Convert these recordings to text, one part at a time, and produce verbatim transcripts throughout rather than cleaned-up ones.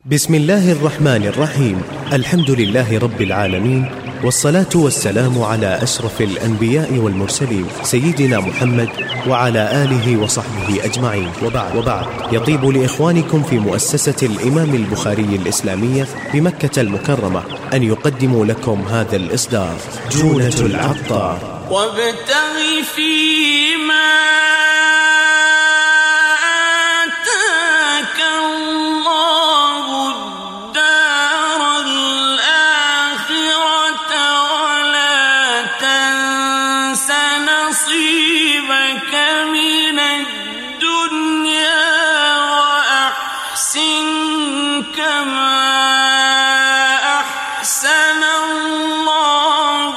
بسم الله الرحمن الرحيم. الحمد لله رب العالمين، والصلاة والسلام على أشرف الأنبياء والمرسلين سيدنا محمد وعلى آله وصحبه أجمعين، وبعد, وبعد يطيب لإخوانكم في مؤسسة الإمام البخاري الإسلامية بمكة المكرمة أن يقدموا لكم هذا الإصدار جونة العطار. وابتغ فيما نصيبك من الدنيا وأحسن كما أحسن الله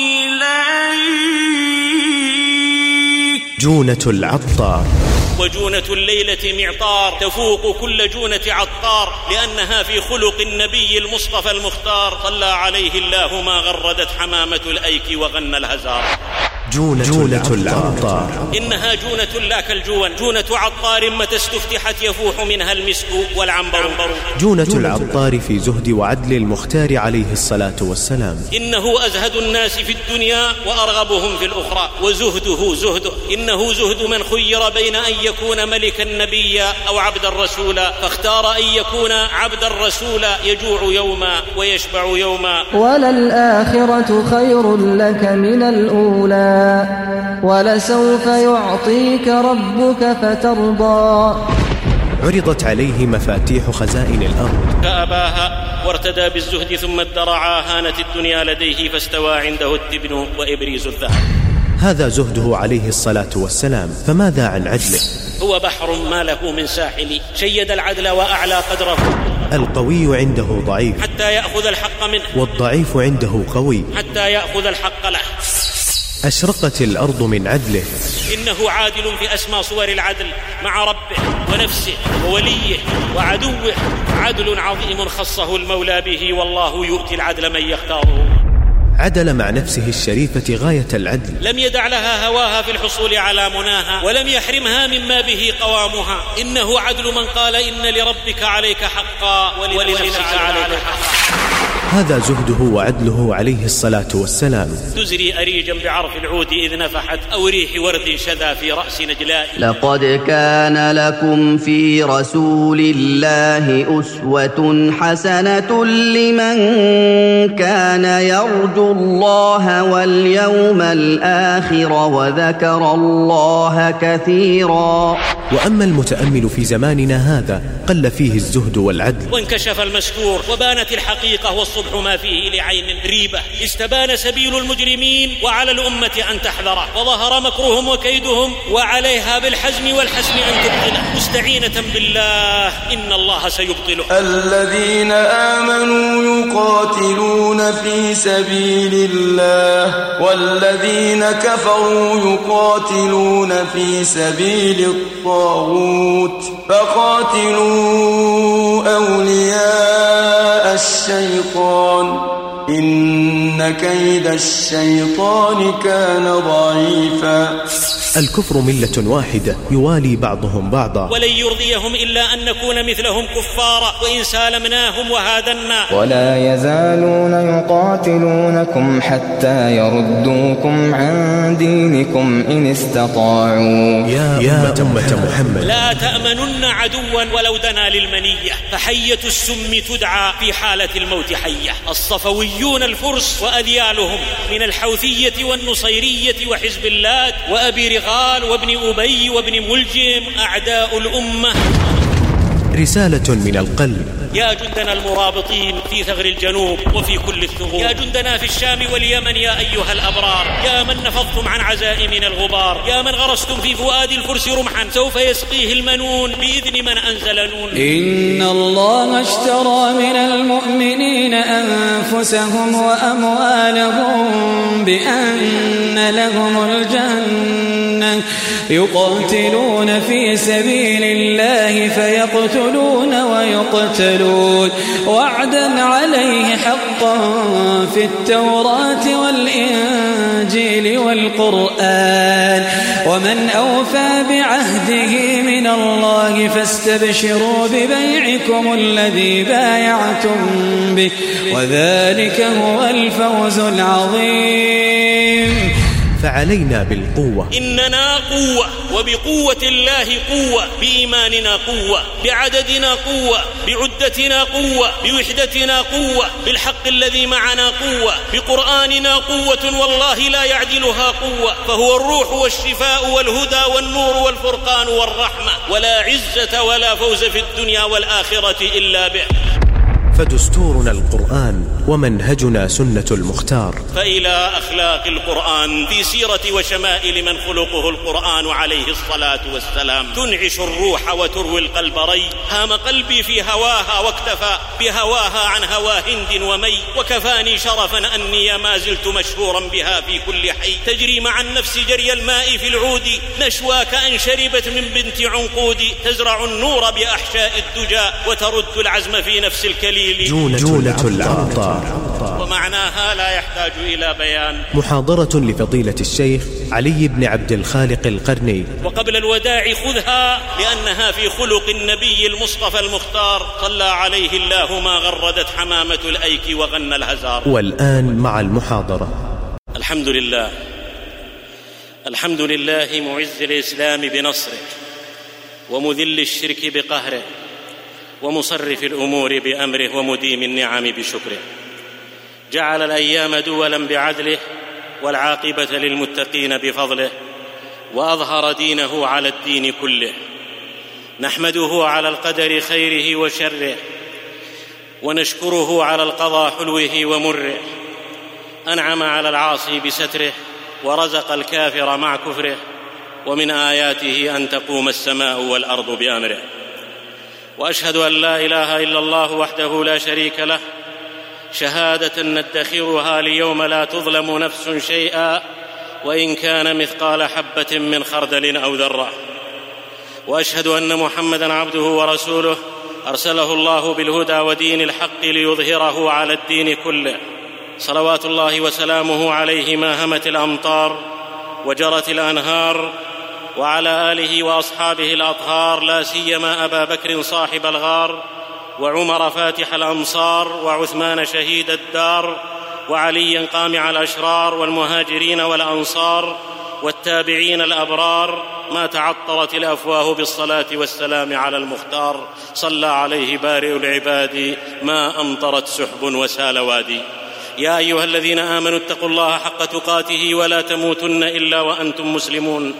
إليك. جونة العطار. وجونة الليلة معطار تفوق كل جونة عطار، لأنها في خلق النبي المصطفى المختار صلى عليه الله ما غردت حمامة الأيك وغنى الهزار. جونة, جونة العطار. إنها جونة لا كالجون، جونة عطار متى استفتحت يفوح منها المسك والعنبر. جونة العطار في زهد وعدل المختار عليه الصلاة والسلام. إنه أزهد الناس في الدنيا وأرغبهم في الأخرى، وزهده زهده. إنه زهد من خير بين أن يكون ملكا نبيا أو عبدا رسولا، فاختار أن يكون عبدا رسولا يجوع يوما ويشبع يوما. وللآخرة خير لك من الأولى، ولسوف يعطيك ربك فترضى. عرضت عليه مفاتيح خزائن الأرض فأباها وارتدى بالزهد، ثم ادرعا هانت الدنيا لديه، فاستوى عنده التبن وإبريز الذهب. هذا زهده عليه الصلاة والسلام، فماذا عن عدله؟ هو بحر ما له من ساحل، شيد العدل وأعلى قدره. القوي عنده ضعيف حتى يأخذ الحق منه، والضعيف عنده قوي حتى يأخذ الحق له. أشرقت الأرض من عدله. إنه عادل في أسمى صور العدل مع ربه ونفسه ووليه وعدوه، عدل عظيم خصه المولى به، والله يؤتي العدل من يختاره. عدل مع نفسه الشريفة غاية العدل، لم يدع لها هواها في الحصول على مناها، ولم يحرمها مما به قوامها. إنه عدل من قال إن لربك عليك حقا ولنفسك عليك حقا. هذا زهده وعدله عليه الصلاة والسلام. تزري أريجا بعرف العود إذ نفحت، أو ريح ورد شذا في رأس نجلاء. لقد كان لكم في رسول الله أسوة حسنة لمن كان يرجو الله واليوم الآخر وذكر الله كثيرا. وأما المتأمل في زماننا هذا قل فيه الزهد والعدل، وانكشف المستور وبانت الحقيقة، والصبح ما فيه لعين ريبة. استبان سبيل المجرمين، وعلى الأمة أن تحذره، وظهر مكرهم وكيدهم، وعليها بالحزم والحسم أن تبطله، مستعينة بالله إن الله سيبطله. الذين آمنوا يقاتلون في سبيل الله، والذين كفروا يقاتلون في سبيل الطاغوت، فقاتلوا أولياء الشيطان إن كيد الشيطان كان ضعيفا. الكفر ملة واحدة يوالي بعضهم بعضا، ولن يرضيهم إلا أن نكون مثلهم كفارا، وإن سالمناهم وهادنا. ولا يزالون يقاتلونكم حتى يردوكم عن دينكم إن استطاعوا. يا, يا أمة محمد، لا تأمنن عدوا ولو دنا للمنية، فحية السم تدعى في حالة الموت حية. الصفويون الفرس وأذيالهم من الحوثية والنصيرية وحزب اللات وأبي رغال وابن أبي وابن ملجم أعداء الأمة. رسالة من القلب. يا جندنا المرابطين في ثغر الجنوب وفي كل الثغور، يا جندنا في الشام واليمن يا أيها الأبرار، يا من نفضتم عن عزائمنا الغبار، يا من غرستم في فؤاد الفرس رمحا سوف يسقيه المنون بإذن من أنزل نون. إن الله اشترى من المؤمنين أنفسهم وأموالهم بأن لهم الجنة يقاتلون في سبيل الله فيقتلون ويقتلون وعدا عليه حقا في التوراة والإنجيل والقرآن ومن أوفى بعهده من الله فاستبشروا ببيعكم الذي بايعتم به وذلك هو الفوز العظيم. فعلينا بالقوة. إننا قوة، وبقوة الله قوة، بإيماننا قوة، بعددنا قوة، بعدتنا قوة، بوحدتنا قوة، بالحق الذي معنا قوة، بقرآننا قوة والله لا يعدلها قوة، فهو الروح والشفاء والهدى والنور والفرقان والرحمة، ولا عزة ولا فوز في الدنيا والآخرة إلا به. فدستورنا القرآن ومنهجنا سنة المختار. فإلى أخلاق القرآن في سيرة وشمائل من خلقه القرآن عليه الصلاة والسلام تنعش الروح وتروي القلب ري. هام قلبي في هواها واكتفى بهواها عن هوى هند ومي، وكفاني شرفا أني ما زلت مشهورا بها في كل حي. تجري مع النفس جري الماء في العود، نشواك أن شربت من بنت عنقود. تزرع النور بأحشاء الدجى وترد العزم في نفس الكليل. جونة, جونة العطار، ومعناها لا يحتاج إلى بيان. محاضرة لفضيلة الشيخ علي بن عبد الخالق القرني. وقبل الوداع خذها لأنها في خلق النبي المصطفى المختار صلى عليه الله ما غردت حمامة الأيك وغنى الهزار. والآن مع المحاضرة. الحمد لله، الحمد لله معز الإسلام بنصره، ومذل الشرك بقهره، ومصرف الأمور بأمره، ومديم النعم بشكره. جعل الأيام دولا بعدله، والعاقبة للمتقين بفضله، وأظهر دينه على الدين كله. نحمده على القدر خيره وشره، ونشكره على القضاء حلوه ومره. أنعم على العاصي بستره، ورزق الكافر مع كفره. ومن آياته أن تقوم السماء والأرض بأمره. وأشهد أن لا إله إلا الله وحده لا شريك له، شهادة ندخرها ليوم لا تظلم نفس شيئا وإن كان مثقال حبة من خردل أو ذرة. وأشهد أن محمدًا عبده ورسوله، أرسله الله بالهدى ودين الحق ليظهره على الدين كله. صلوات الله وسلامه عليه ما همت الأمطار وجرت الأنهار، وعلى آله وأصحابه الأطهار، لا سيما أبا بكر صاحب الغار، وعمر فاتح الأمصار، وعثمان شهيد الدار، وعليا قامع الأشرار، والمهاجرين والأنصار، والتابعين الأبرار. ما تعطرت الأفواه بالصلاة والسلام على المختار، صلى عليه بارئ العباد ما أمطرت سحب وسال وادي. يا أيها الذين آمنوا اتقوا الله حق تقاته ولا تموتن إلا وأنتم مسلمون،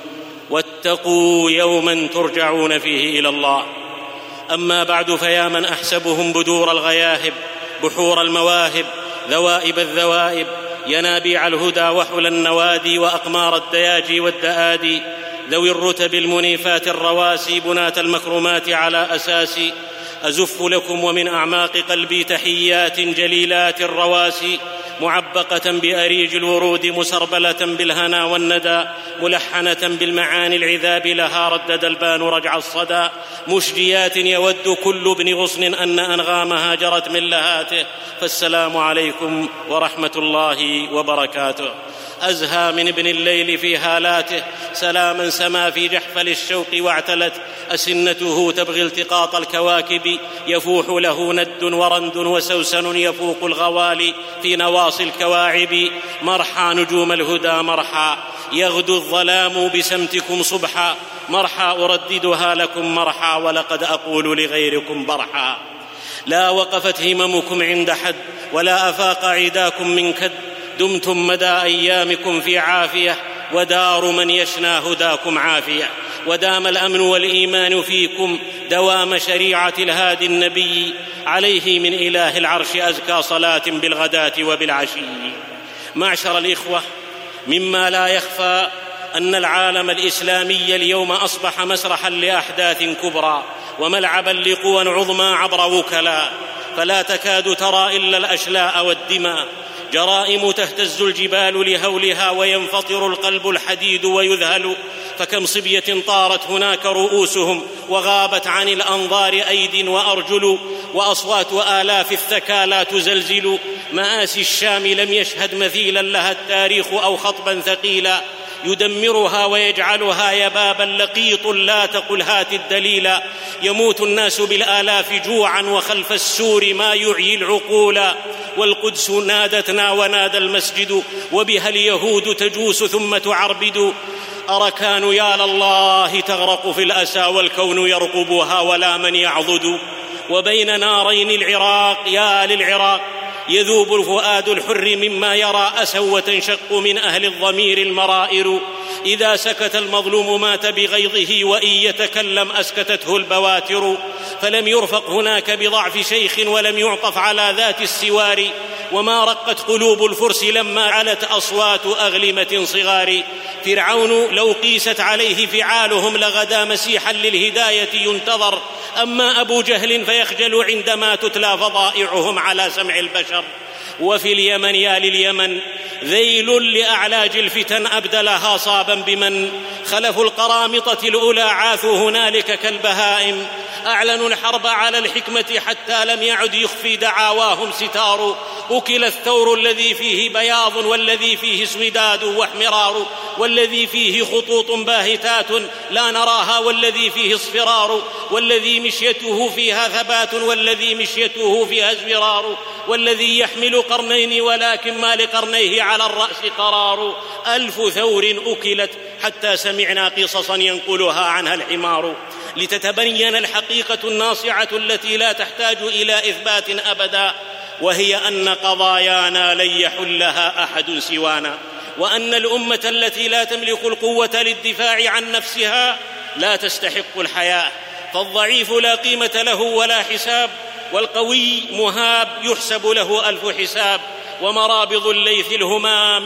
واتقوا يوما ترجعون فيه إلى الله. أما بعد، فيا من أحسبهم بدور الغياهب، بحور المواهب، ذوائب الذوائب، ينابيع الهدى وحل النوادي، وأقمار الدياجي والدآدي، ذوي الرتب المنيفات الرواسي، بنات المكرمات على أساسي. أزف لكم ومن أعماق قلبي تحيات جليلات الرواسي، معبقة بأريج الورود، مسربلة بالهنا والندى، ملحنة بالمعاني العذاب، لها ردد البان رجع الصدى، مشجيات يود كل ابن غصن أن أنغامها جرت من لهاته. فالسلام عليكم ورحمة الله وبركاته. أزهى من ابن الليل في هالاته، سلاما سما في جحفل الشوق واعتلت أسنته تبغي التقاط الكواكب، يفوح له ند ورند وسوسن يفوق الغوالي في نواصي الكواعب. مرحى نجوم الهدى مرحى، يغدو الظلام بسمتكم صبحا، مرحى أرددها لكم مرحى، ولقد أقول لغيركم برحى. لا وقفت هممكم عند حد، ولا أفاق عداكم من كد، دمتم مدى أيامكم في عافية، ودار من يشنى هداكم عافية. ودام الأمن والإيمان فيكم، دوام شريعة الهادي النبي، عليه من إله العرش أزكى صلاة بالغداة وبالعشي. معشر الإخوة، مما لا يخفى أن العالم الإسلامي اليوم أصبح مسرحا لأحداث كبرى، وملعبا لقوى عظمى عبر وكلاء، فلا تكاد ترى إلا الأشلاء والدماء. جرائم تهتز الجبال لهولها وينفطر القلب الحديد ويذهل، فكم صبية طارت هناك رؤوسهم وغابت عن الأنظار أيد وأرجل، وأصوات آلاف الثكى لا تزلزل. مآسي الشام لم يشهد مثيلا لها التاريخ أو خطبا ثقيلا يدمرها ويجعلها يبابا لقيط لا تقل هات الدليلا. يموت الناس بالآلاف جوعا وخلف السور ما يعيي العقولا، والقدس نادتنا ونادى المسجد وبها اليهود تجوس ثم تعربد. أركان يا لله تغرق في الأسى والكون يرقبها ولا من يعضد. وبين نارين العراق يا للعراق يذوب الفؤاد الحر مما يرى أسى وتنشق من أهل الضمير المرائر. إذا سكت المظلوم مات بغيظه وإن يتكلم أسكتته البواتر. فلم يرفق هناك بضعف شيخ ولم يعطف على ذات السوار، وما رقت قلوب الفرس لما علت أصوات أغلمة صغار. فرعون لو قيست عليه فعالهم لغدا مسيحا للهداية ينتظر، أما أبو جهل فيخجل عندما تتلى فضائعهم على سمع البشر. وفي اليمن يا لليمن ذيل لأعلاج الفتن أبدلها صابا بمن خلف القرامطة الأولى عاثوا هنالك كالبهائم. أعلنوا الحرب على الحكمة حتى لم يعد يخفي دعاواهم ستار. أكل الثور الذي فيه بياض والذي فيه اسوداد واحمرار، والذي فيه خطوط باهتات لا نراها والذي فيه اصفرار، والذي مشيته فيها ثبات والذي مشيته فيها ازفرار، والذي يحمل قرنين ولكن ما لقرنيه على الرأس قرار. ألف ثور أكلت حتى سمعنا قصصا ينقلها عنها الحمار، لتتبين الحقيقة الناصعة التي لا تحتاج إلى إثبات أبدا، وهي أن قضايانا لن يحلها أحد سوانا، وأن الأمة التي لا تملك القوة للدفاع عن نفسها لا تستحق الحياة. فالضعيف لا قيمة له ولا حساب، والقوي مهاب يحسب له ألف حساب. ومرابض الليث الهمام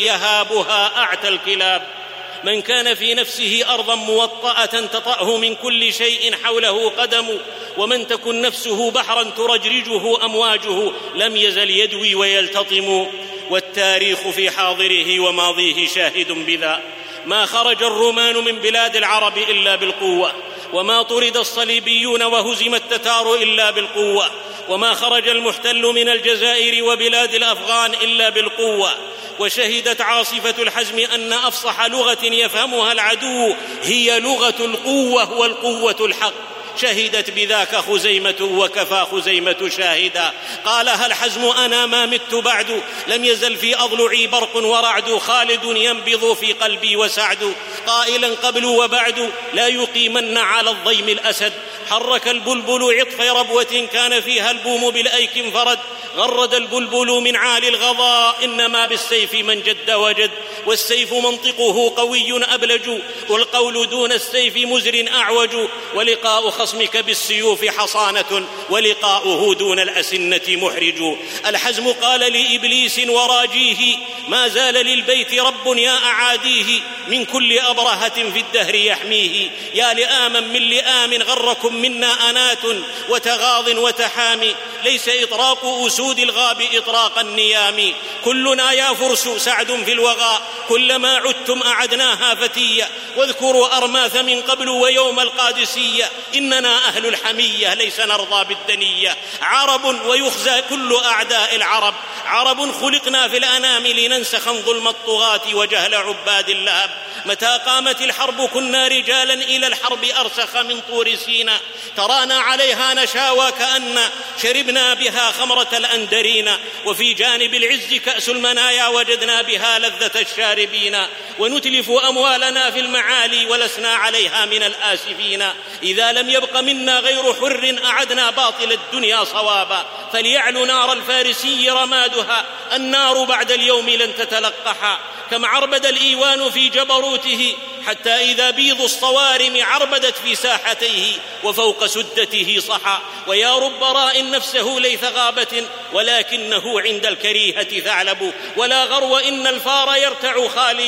يهابها أعتى الكلاب. من كان في نفسه أرضا موطأة تطأه من كل شيء حوله قدم، ومن تكن نفسه بحرا ترجرجه أمواجه لم يزل يدوي ويلتطم. والتاريخ في حاضره وماضيه شاهد بذا. ما خرج الرومان من بلاد العرب إلا بالقوة، وما طرد الصليبيون وهزم التتار إلا بالقوة، وما خرج المحتل من الجزائر وبلاد الأفغان إلا بالقوة. وشهدت عاصفة الحزم أن أفصح لغة يفهمها العدو هي لغة القوة والقوة الحق. شهدت بذاك خزيمة وكفى خزيمة شاهدا. قالها الحزم أنا ما مت بعد، لم يزل في أضلعي برق ورعد، خالد ينبض في قلبي وسعد. قائلا قبل وبعد لا يقيمن على الضيم الأسد. حرك البلبل عطف ربوة كان فيها البوم بالأيك انفرد. غرد البلبل من عالي الغضاء إنما بالسيف من جد وجد. والسيف منطقه قوي أبلج، والقول دون السيف مزر أعوج. ولقاء خصمك بالسيوف حصانة، ولقاؤه دون الأسنة محرج. الحزم قال لإبليس وراجيه ما زال للبيت رب يا أعاديه، من كل أبرهة في الدهر يحميه. يا لآما من لآم غركم منا أنات وتغاض وتحامي، ليس إطراق أسود الغاب إطراق النيام. كلنا يا فرس سعد في الوغى، كلما عدتم أعدناها فتية. واذكروا أرماث من قبل ويوم القادسية، إننا أهل الحمية ليس نرضى بالدنية. عرب ويخزى كل أعداء العرب، عرب خلقنا في الأنام لننسخ ظلم الطغاة وجهل عباد اللهب. متى قامت الحرب كنا رجالا إلى الحرب أرسخ من طور سينا. ترانا عليها نشاوى كأن شربنا بها خمرة الأندرين، وفي جانب العز كأس المنايا وجدنا بها لذة الشاربين. ونتلف أموالنا في المعالي ولسنا عليها من الآسفين. إذا لم يبق منا غير حر أعدنا باطل الدنيا صوابا. فليعل نار الفارسي رمادها، النار بعد اليوم لن تتلقحا. كم عربد الإيوان في جبروته، حتى إذا بيض الصوارم عربدت في ساحتيه وفوق سدته صحا. ويا رب راء نفسه ليث غابة، ولكنه عند الكريهة ثعلب. ولا غرو إن الفار يرتع خاليا،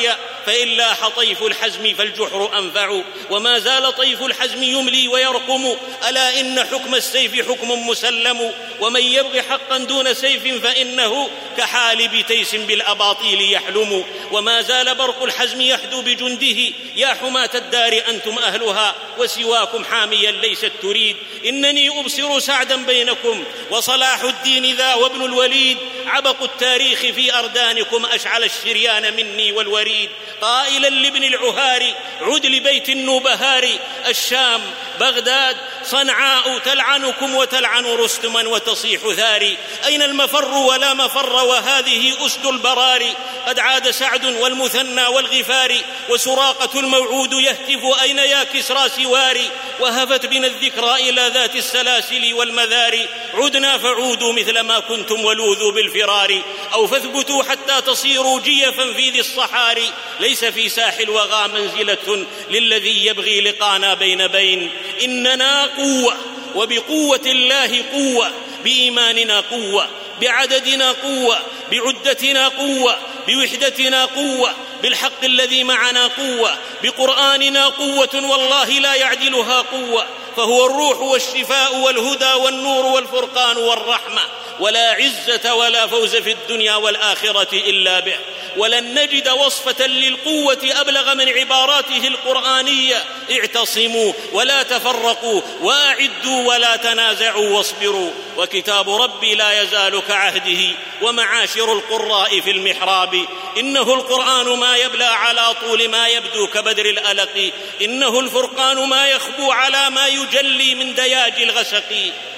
فإن لاح طيف الحزم فالجحر أنفع. وما زال طيف الحزم يملي ويرقم، ألا إن حكم السيف حكم مسلم. ومن يبغ حقا دون سيف فإنه كحالب تيس بالأباطيل يحلم. وما زال برق الحزم يحدو بجنده، يا حماة الدار أنتم أهلها وسواكم حاميا ليست تريد. إنني أبصر سعدا بينكم وصلاح الدين ذا وابن الوليد، عبق التاريخ في أردانكم أشعل الشريان مني والوريد. قائلا لابن العهار عد لبيت النوبهار، الشام بغداد صنعاء تلعنكم وتلعن رستما وتصيح ثاري. أين المفر ولا مفر وهذه أسد البراري. قد عاد سعد والمثنى والغفاري، وسراقة الموعود يهتف أين يا كسرى سواري. وهفت بنا الذكرى إلى ذات السلاسل والمذاري، عدنا فعودوا مثل ما كنتم ولوذوا بالفرار. أو فاثبتوا حتى تصيروا جيفا في ذي الصحاري. ليس في ساحل الوغى منزلة للذي يبغي لقانا بين بين. إننا قوة وبقوة الله قوة، بإيماننا قوة، بعددنا قوة، بعدتنا قوة، بوحدتنا قوة، بالحق الذي معنا قوة، بقرآننا قوة والله لا يعدلها قوة. فهو الروح والشفاء والهدى والنور والفرقان والرحمة، ولا عزة ولا فوز في الدنيا والآخرة إلا به. ولن نجد وصفة للقوة أبلغ من عباراته القرآنية: اعتصموا ولا تفرقوا وأعدوا ولا تنازعوا واصبروا. وكتاب ربي لا يزال كعهده ومعاشر القراء في المحراب. إنه القرآن ما يبلى على طول ما يبدو كبدر الألق، إنه الفرقان ما يخبو على ما يجلي من دياج الغسق.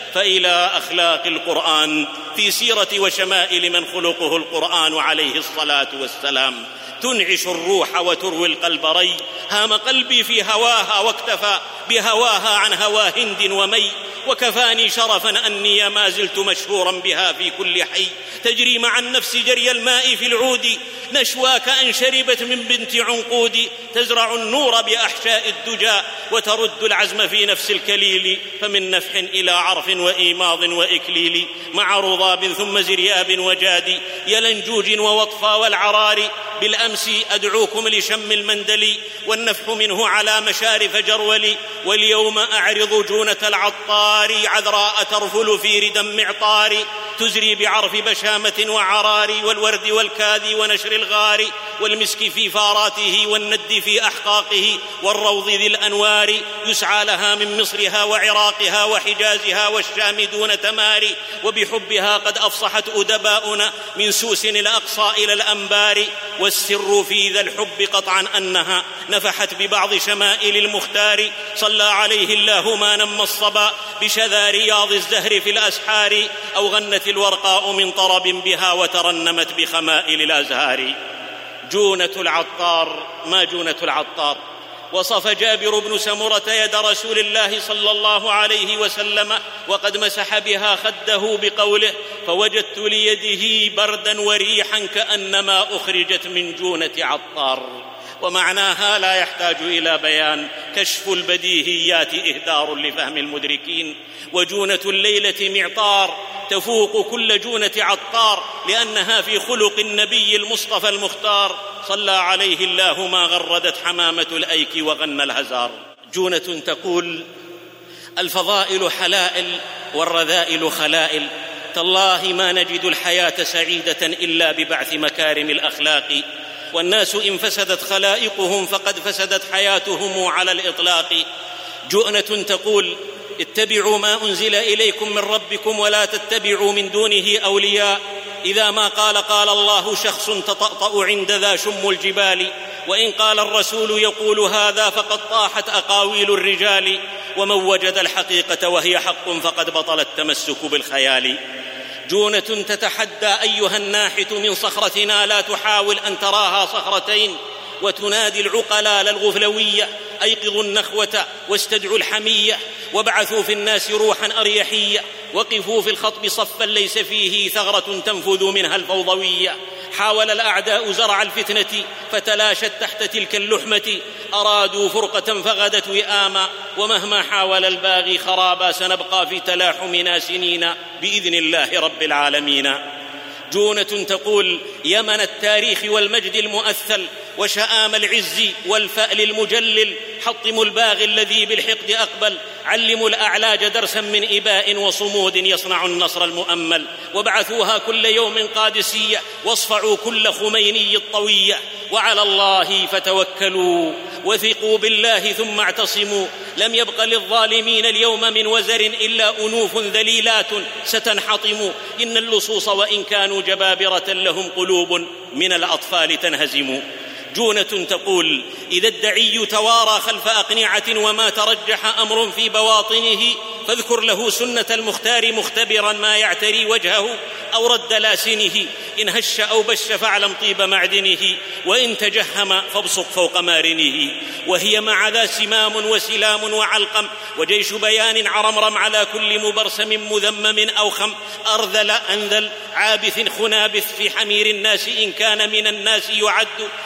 فإلى أخلاق القرآن في سيرة وشمائل من خلقه القرآن عليه الصلاة والسلام. تنعش الروح وتروي القلب ري، هام قلبي في هواها واكتفى بهواها عن هوى هند ومي. وكفاني شرفا أني ما زلت مشهورا بها في كل حي، تجري مع النفس جري الماء في العود. نشواك أن شربت من بنت عنقود، تزرع النور بأحشاء الدجى وترد العزم في نفس الكليل. فمن نفح إلى عرف وإيماض وإكليل، مع رضاب ثم زرياب وجاد، يلنجوج ووطفا والعرار. بالأمس أدعوكم لشم المندل، والنفح منه على مشارف جرولي. واليوم أعرض جونة العطار، عذراء ترفل في ردى معطار، تزري بعرف بشامة وعرار، والورد والكاذي ونشر الغار، والمسك في فاراته والند في أحقاقه، والروض ذي الأنوار. يسعى لها من مصرها وعراقها وحجازها والشام دون تمار. وبحبها قد أفصحت أدباؤنا من سوس الأقصى إلى الأنبار. والسر في ذا الحب قطعا أنها نفحت ببعض شمائل المختار. صلى عليه الله ما نم الصبا بشذا رياض الزهر في الأسحار، أو غنت الورقاء من طرب بها وترنمت بخمائل الأزهار. جونة العطار، ما جونة العطار؟ وصف جابر بن سمرة يد رسول الله صلى الله عليه وسلم وقد مسح بها خده بقوله: فوجدت ليده بردا وريحا كأنما أخرجت من جونة عطار. ومعناها لا يحتاج إلى بيان، كشف البديهيات إهدار لفهم المدركين. وجونة الليلة معطار تفوق كل جونة عطار، لأنها في خلق النبي المصطفى المختار صلى عليه الله ما غردت حمامة الأيك وغنى الهزار. جونة تقول: الفضائل حلائل والرذائل خلائل، تالله ما نجد الحياة سعيدة إلا ببعث مكارم الأخلاق. والناس إن فسدت خلائقهم فقد فسدت حياتهم على الإطلاق. جؤنة تقول: اتبعوا ما أنزل إليكم من ربكم ولا تتبعوا من دونه أولياء. إذا ما قال قال الله شخص تطأطأ عند ذا شم الجبال، وإن قال الرسول يقول هذا فقد طاحت أقاويل الرجال. ومن وجد الحقيقة وهي حق فقد بطل التمسك بالخيال. جونة تتحدى أيها الناحت من صخرتنا لا تحاول أن تراها صخرتين، وتنادي العقلاء الغفلوية: أيقظوا النخوة واستدعوا الحمية، وابعثوا في الناس روحا أريحية، وقفوا في الخطب صفا ليس فيه ثغرة تنفذ منها الفوضوية. حاول الأعداء زرع الفتنة فتلاشت تحت تلك اللحمة، أرادوا فرقة فغدت وئاما، ومهما حاول الباغي خرابا سنبقى في تلاحمنا سنين بإذن الله رب العالمين. جونة تقول: يمن التاريخ والمجد المؤثل وشآم العز والفأل المجلل، حطموا الباغي الذي بالحقد أقبل، علموا الأعلاج درسا من إباء وصمود يصنع النصر المؤمل، وابعثوها كل يوم قادسية، واصفعوا كل خميني الطوية، وعلى الله فتوكلوا، وثقوا بالله ثم اعتصموا، لم يبق للظالمين اليوم من وزر إلا أنوف ذليلات ستنحطم، إن اللصوص وإن كانوا جبابرة لهم قلوب من الأطفال تنهزم. جونة تقول: إذا الدعي توارى خلف أقنعة وما ترجح أمر في بواطنه، فاذكر له سنة المختار مختبرا ما يعتري وجهه أو رد لاسنه، إن هش أو بش فاعلم طيب معدنه، وإن تجهم فابصق فوق مارنه. وهي مع ذا سمام وسلام وعلقم، وجيش بيان عرمرم على كل مبرسم مذمم أو خم، أرذل أنذل عابث خنابث في حمير الناس إن كان من الناس يعد،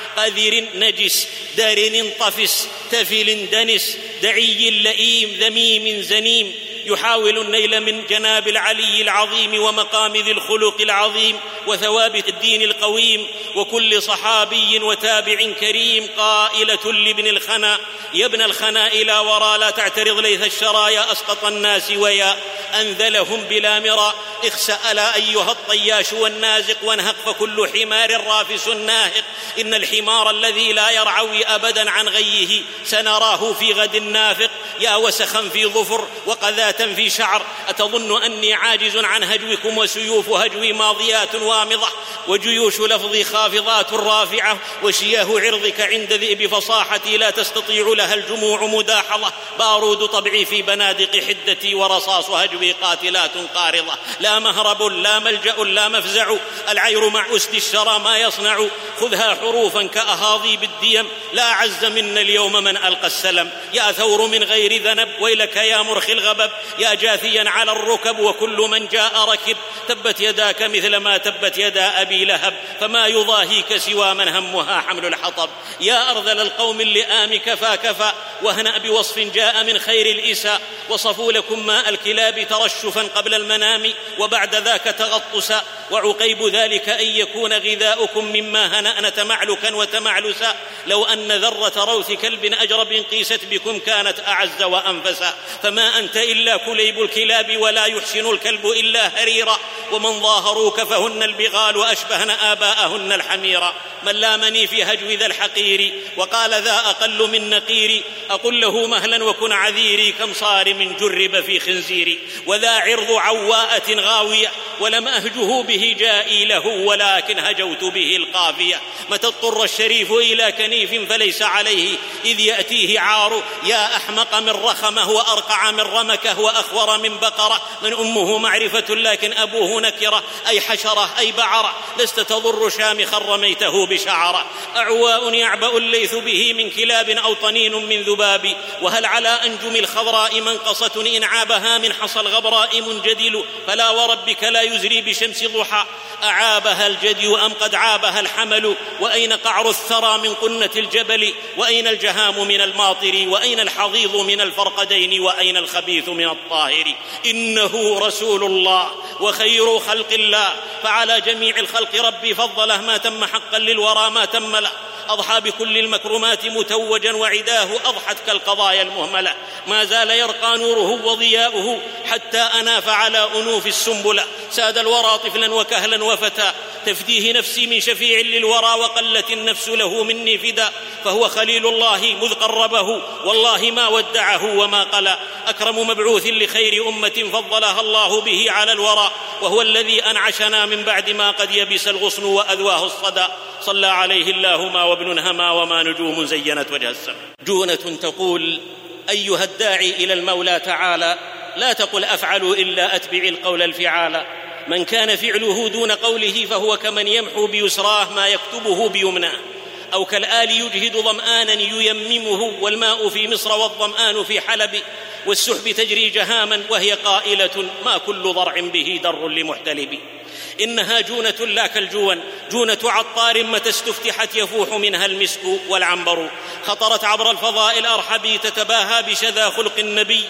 قذر نجس دار انطفس تفل دنس، دعي لئيم ذميم زنيم، يحاول النيل من جناب العلي العظيم ومقام ذي الخلق العظيم وثوابت الدين القويم، وكل صحابي وتابع كريم، قائلة لابن الخنا: يا ابن الخنا إلى وراء لا تعترض ليث الشرايا أسقط الناس ويا أنذلهم بلا مرى، اخسأ لا أيها الطياش والنازق، وانهق فكل حمار رافس ناهق، إن الحمار الذي لا يرعوي أبدا عن غيه سنراه في غد نافق، يا وسخا في ظفر وقذاة في شعر، أتظن أني عاجز عن هجوكم، وسيوف هجوي ماضيات وامضة، وجيوش لفظي خافضات رافعة، وشياه عرضك عند ذئب فصاحتي لا تستطيع لها الجموع مداحضة، بارود طبعي في بنادق حدتي، ورصاص هجوي قاتلات قارضة، لا مهرب لا ملجأ لا مفزع، العير مع أسد الشرى ما يصنع، خذها حروفا كأهاضي بالديم، لا عز منا اليوم من ألقى السلم، يا ثور من غير ذنب ويلك يا مرخي الغبب، يا جاثيا على الركب وكل من جاء ركب، تبت يداك مثل ما تبت يدا أبي لهب، فما يضاهيك سوى من همها حمل الحطب، يا أرذل القوم اللئام كفى كفى، واهنأ بوصف جاء من خير الإساء، وصفوا لكم ماء الكلاب ترشفا قبل المنام، وبعد ذاك تغطسا، وعقيب ذلك أن يكون غذاؤكم مما هنأن تمعلكا وتمعلسا، لو أن ذرة روث كلب أجرب قيست بكم كانت أعز وأنفسا، فما أنت إلا كليب الكلاب ولا يحسن الكلب إلا هريرا، ومن ظاهروك فهن البغال أشبهن آباءهن الحميرا، من لامني في هجو ذا الحقير وقال ذا أقل من نقيري، أقل له مهلا وكن عذيري، كم صارم جرب في خنزيري، وذا عرض عواءة غاوية، ولم أهجه به جائي له، ولكن هجوت به القافية، متى اضطر الشريف إلى كنيف فليس عليه إذ يأتيه عار، يا أحمق من رخمه وأرقع من رمكه وأخور من بقرة، من أمه معرفة لكن أبوه نكرة، أي حشرة أي بعرة، لست تضر شامخا رميته بشعرة، أعواء يعبأ الليث به من كلاب أو طنين من ذباب، وهل على أنجم الخضراء منقصة إن عابها من حصى الغبراء منجدل، فلا وربك لا يزري بشمس ضحى، أعابها الجدي أم قد عابها الحمل، وأين قعر الثرى من قنة الجبل، وأين الجهام من الماطر، وأين الحضيض من الفرقدين، وأين الخبيث من الطاهر، إنه رسول الله وخير خلق الله، فعلى جميع الخلق ربي فضله، ما تم حقا للورى ما تم له، أضحى بكل المكرمات متوجا، وعداه أضحت كالقضايا المهملة، ما زال يرقى نوره وضياؤه حتى أناف على أنوف السنبلة، ساد الورى طفلا وكهلا وفتى، تفديه نفسي من شفيع للورى، وقلت النفس له مني فدا، فهو خليل الله مذ قربه، والله ما ودعه وما قلى، أكرم مبعوث لخير أمة فضلها الله به على الورى، وهو الذي أنعشنا من بعد ما قد يبس الغصن وأذواه الصدى، صلى عليه اللهم وابن هما وما نجوم زينت وجه السماء. جونة تقول: أيها الداعي إلى المولى تعالى، لا تقل أفعل إلا أتبع القول الفعال، من كان فعله دون قوله فهو كمن يمحو بيسراه ما يكتبه بيمناه، أو كالآل يجهد ظمآنا ييممه، والماء في مصر والظمآن في حلب، والسحب تجري جهاما وهي قائلة ما كل ضرع به در لمحتلب، إنها جونة لا كالجون، جونة عطار متى استفتحت يفوح منها المسك والعنبر، خطرت عبر الفضاء الأرحبي تتباهى بشذا خلق النبي،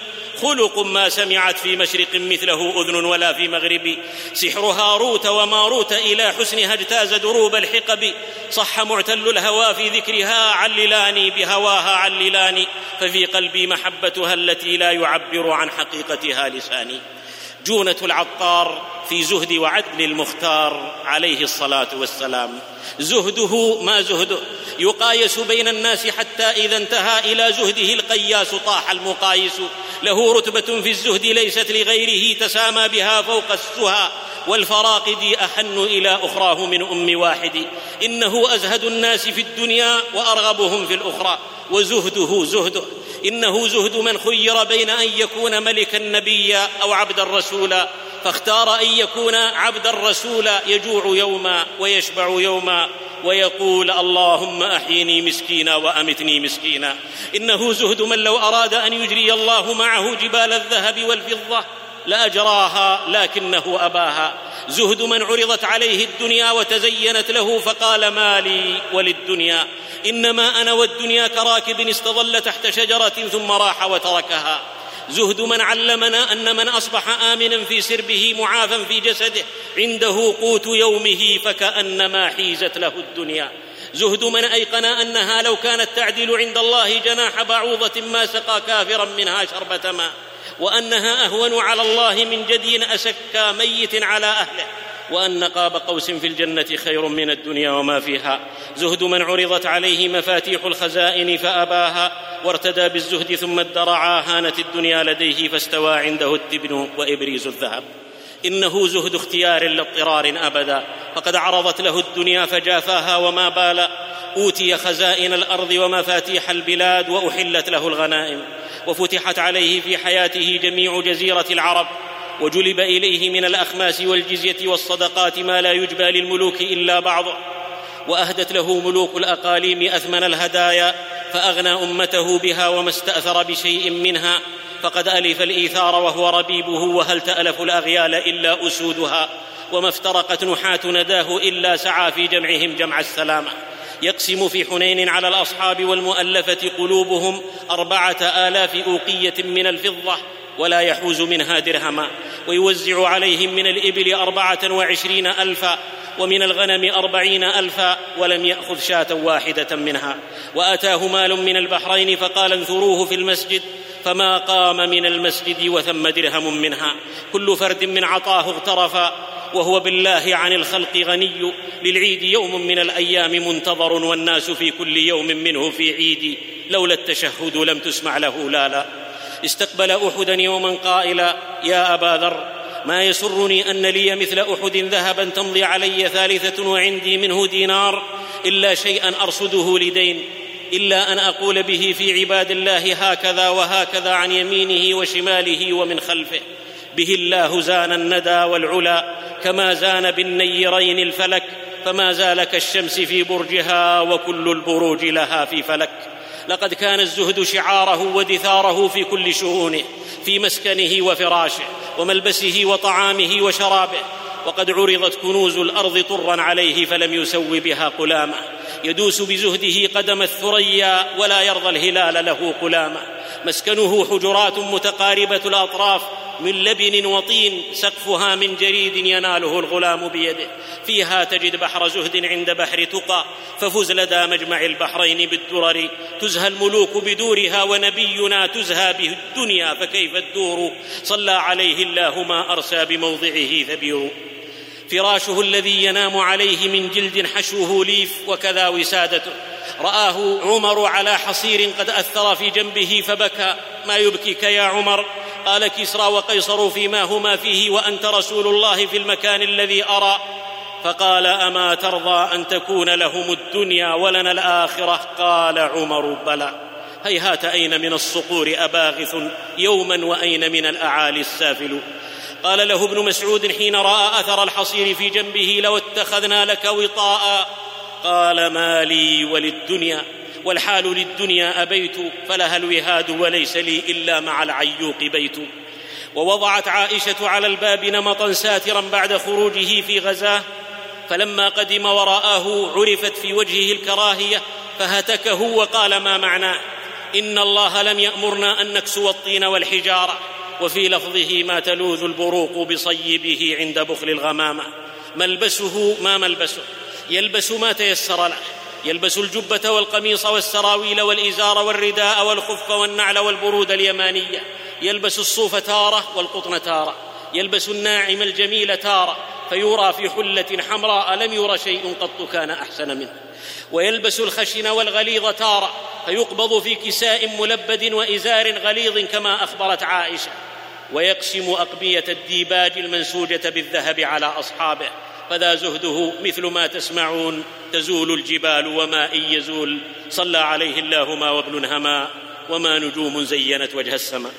خلق ما سمعت في مشرق مثله أذن ولا في مغرب. سحر هاروت وماروت إلى حسنها اجتاز دروب الحقب. صح معتل الهوى في ذكرها عللاني بهواها عللاني، ففي قلبي محبتها التي لا يعبر عن حقيقتها لساني. جونة العطار في زهد وعدل المختار عليه الصلاة والسلام. زهده ما زهده يقايس بين الناس، حتى إذا انتهى إلى زهده القياس طاح المقايس. له رتبة في الزهد ليست لغيره، تسامى بها فوق السهى والفراقد، أحن إلى أخراه من أم واحد. إنه أزهد الناس في الدنيا وأرغبهم في الأخرى، وزهده زهده. إنه زهد من خير بين أن يكون ملكا نبيا أو عبدا رسولا، فاختار أن يكون عبدا رسولا، يجوع يوما ويشبع يوما ويقول اللهم أحيني مسكينا وأمتني مسكينا. إنه زهد من لو أراد أن يجري الله معه جبال الذهب والفضة لأجراها لكنه أباها. زهد من عرضت عليه الدنيا وتزينت له فقال ما لي وللدنيا، إنما أنا والدنيا كراكب استظل تحت شجرة ثم راح وتركها. زهد من علمنا أن من أصبح آمنا في سربه معافا في جسده عنده قوت يومه فكأنما حيزت له الدنيا. زهد من أيقن أنها لو كانت تعدل عند الله جناح بعوضة ما سقى كافرا منها شربة ماء، وأنها أهون على الله من جدي أسكى ميت على أهله، وأن قاب قوس في الجنة خير من الدنيا وما فيها. زهد من عرضت عليه مفاتيح الخزائن فأباها، وارتدى بالزهد ثم ادرعا، هانت الدنيا لديه فاستوى عنده التبن وإبريز الذهب. إنه زهد اختيار لاضطرار أبدا، فقد عرضت له الدنيا فجافاها وما بال. أوتي خزائن الأرض ومفاتيح البلاد وأحلت له الغنائم، وفتحت عليه في حياته جميع جزيرة العرب، وجلب إليه من الأخماس والجزية والصدقات ما لا يجبى للملوك إلا بعضه. وأهدت له ملوك الأقاليم أثمن الهدايا، فأغنى أمته بها وما استأثر بشيء منها، فقد ألف الإيثار وهو ربيبه، وهل تألف الأغيال إلا أسودها، وما افترقت نحاة نداه إلا سعى في جمعهم جمع السلامة. يقسم في حنين على الأصحاب والمؤلفة قلوبهم أربعة آلاف أوقية من الفضة ولا يحوز منها درهما، ويوزع عليهم من الإبل أربعة وعشرين ألفا، ومن الغنم أربعين ألفا، ولم يأخذ شاة واحدة منها. وأتاه مال من البحرين فقال انثروه في المسجد، فما قام من المسجد وثم درهم منها. كل فرد من عطاه اغترفا، وهو بالله عن الخلق غني. للعيد يوم من الأيام منتظر، والناس في كل يوم منه في عيد. لولا التشهد لم تسمع له لا لا. استقبل أحدا يوما قائلا يا أبا ذر، ما يسرني أن لي مثل أحد ذهبا تمضي علي ثالثة وعندي منه دينار، إلا شيئا أرصده لدين، إلا أن أقول به في عباد الله هكذا وهكذا عن يمينه وشماله ومن خلفه. به الله زان الندى والعلا، كما زان بالنيرين الفلك، فما زال كالشمس في برجها، وكل البروج لها في فلك. لقد كان الزهد شعاره ودثاره في كل شؤونه، في مسكنه وفراشه وملبسه وطعامه وشرابه. وقد عرضت كنوز الأرض طرا عليه فلم يسو بها قلامة. يدوس بزهده قدم الثريا، ولا يرضى الهلال له قلامة. مسكنه حجرات متقاربة الأطراف من لبن وطين، سقفها من جريد يناله الغلام بيده. فيها تجد بحر زهد عند بحر تقى، ففز لدى مجمع البحرين بالدرر. تزهى الملوك بدورها، ونبينا تزهى به الدنيا، فكيف الدور؟ صلى عليه الله ما أرسى بموضعه ثبير. فراشه الذي ينام عليه من جلد حشوه ليف، وكذا وسادته. رآه عمر على حصير قد أثر في جنبه فبكى. ما يبكيك يا عمر؟ قال كسرى وقيصر فيما هما فيه، وأنت رسول الله في المكان الذي أرى. فقال أما ترضى أن تكون لهم الدنيا ولنا الآخرة؟ قال عمر بلى. هيهات أين من الصقور أباغث يوما، وأين من الأعالي السافل. قال له ابن مسعود حين رأى أثر الحصير في جنبه لو اتخذنا لك وطاء. قال ما لي وللدنيا، والحال للدنيا أبيت، فلها الوهاد وليس لي إلا مع العيوق بيت. ووضعت عائشة على الباب نمطا ساترا بعد خروجه في غزاه، فلما قدم ورآه عرفت في وجهه الكراهية، فهتكه وقال ما معناه؟ إن الله لم يأمرنا أن نكسو الطين والحجارة، وفي لفظه ما تلوذ البروق بصيبه عند بخل الغمامة. ملبسه ما ملبسه، يلبس ما تيسر له، يلبس الجبة والقميص والسراويل والإزار والرداء والخف والنعل والبرود اليمانية، يلبس الصوف تارة والقطن تارة، يلبس الناعم الجميل تارة فيرى في حلة حمراء لم ير شيء قط كان أحسن منه، ويلبس الخشن والغليظ تارة فيقبض في كساء ملبد وإزار غليظ كما أخبرت عائشة، ويقسم أقبية الديباج المنسوجة بالذهب على أصحابه، فذا زهده مثل ما تسمعون تزول الجبال وما إن يزول، صلى عليه الله ما وابن هما وما نجوم زينت وجه السماء.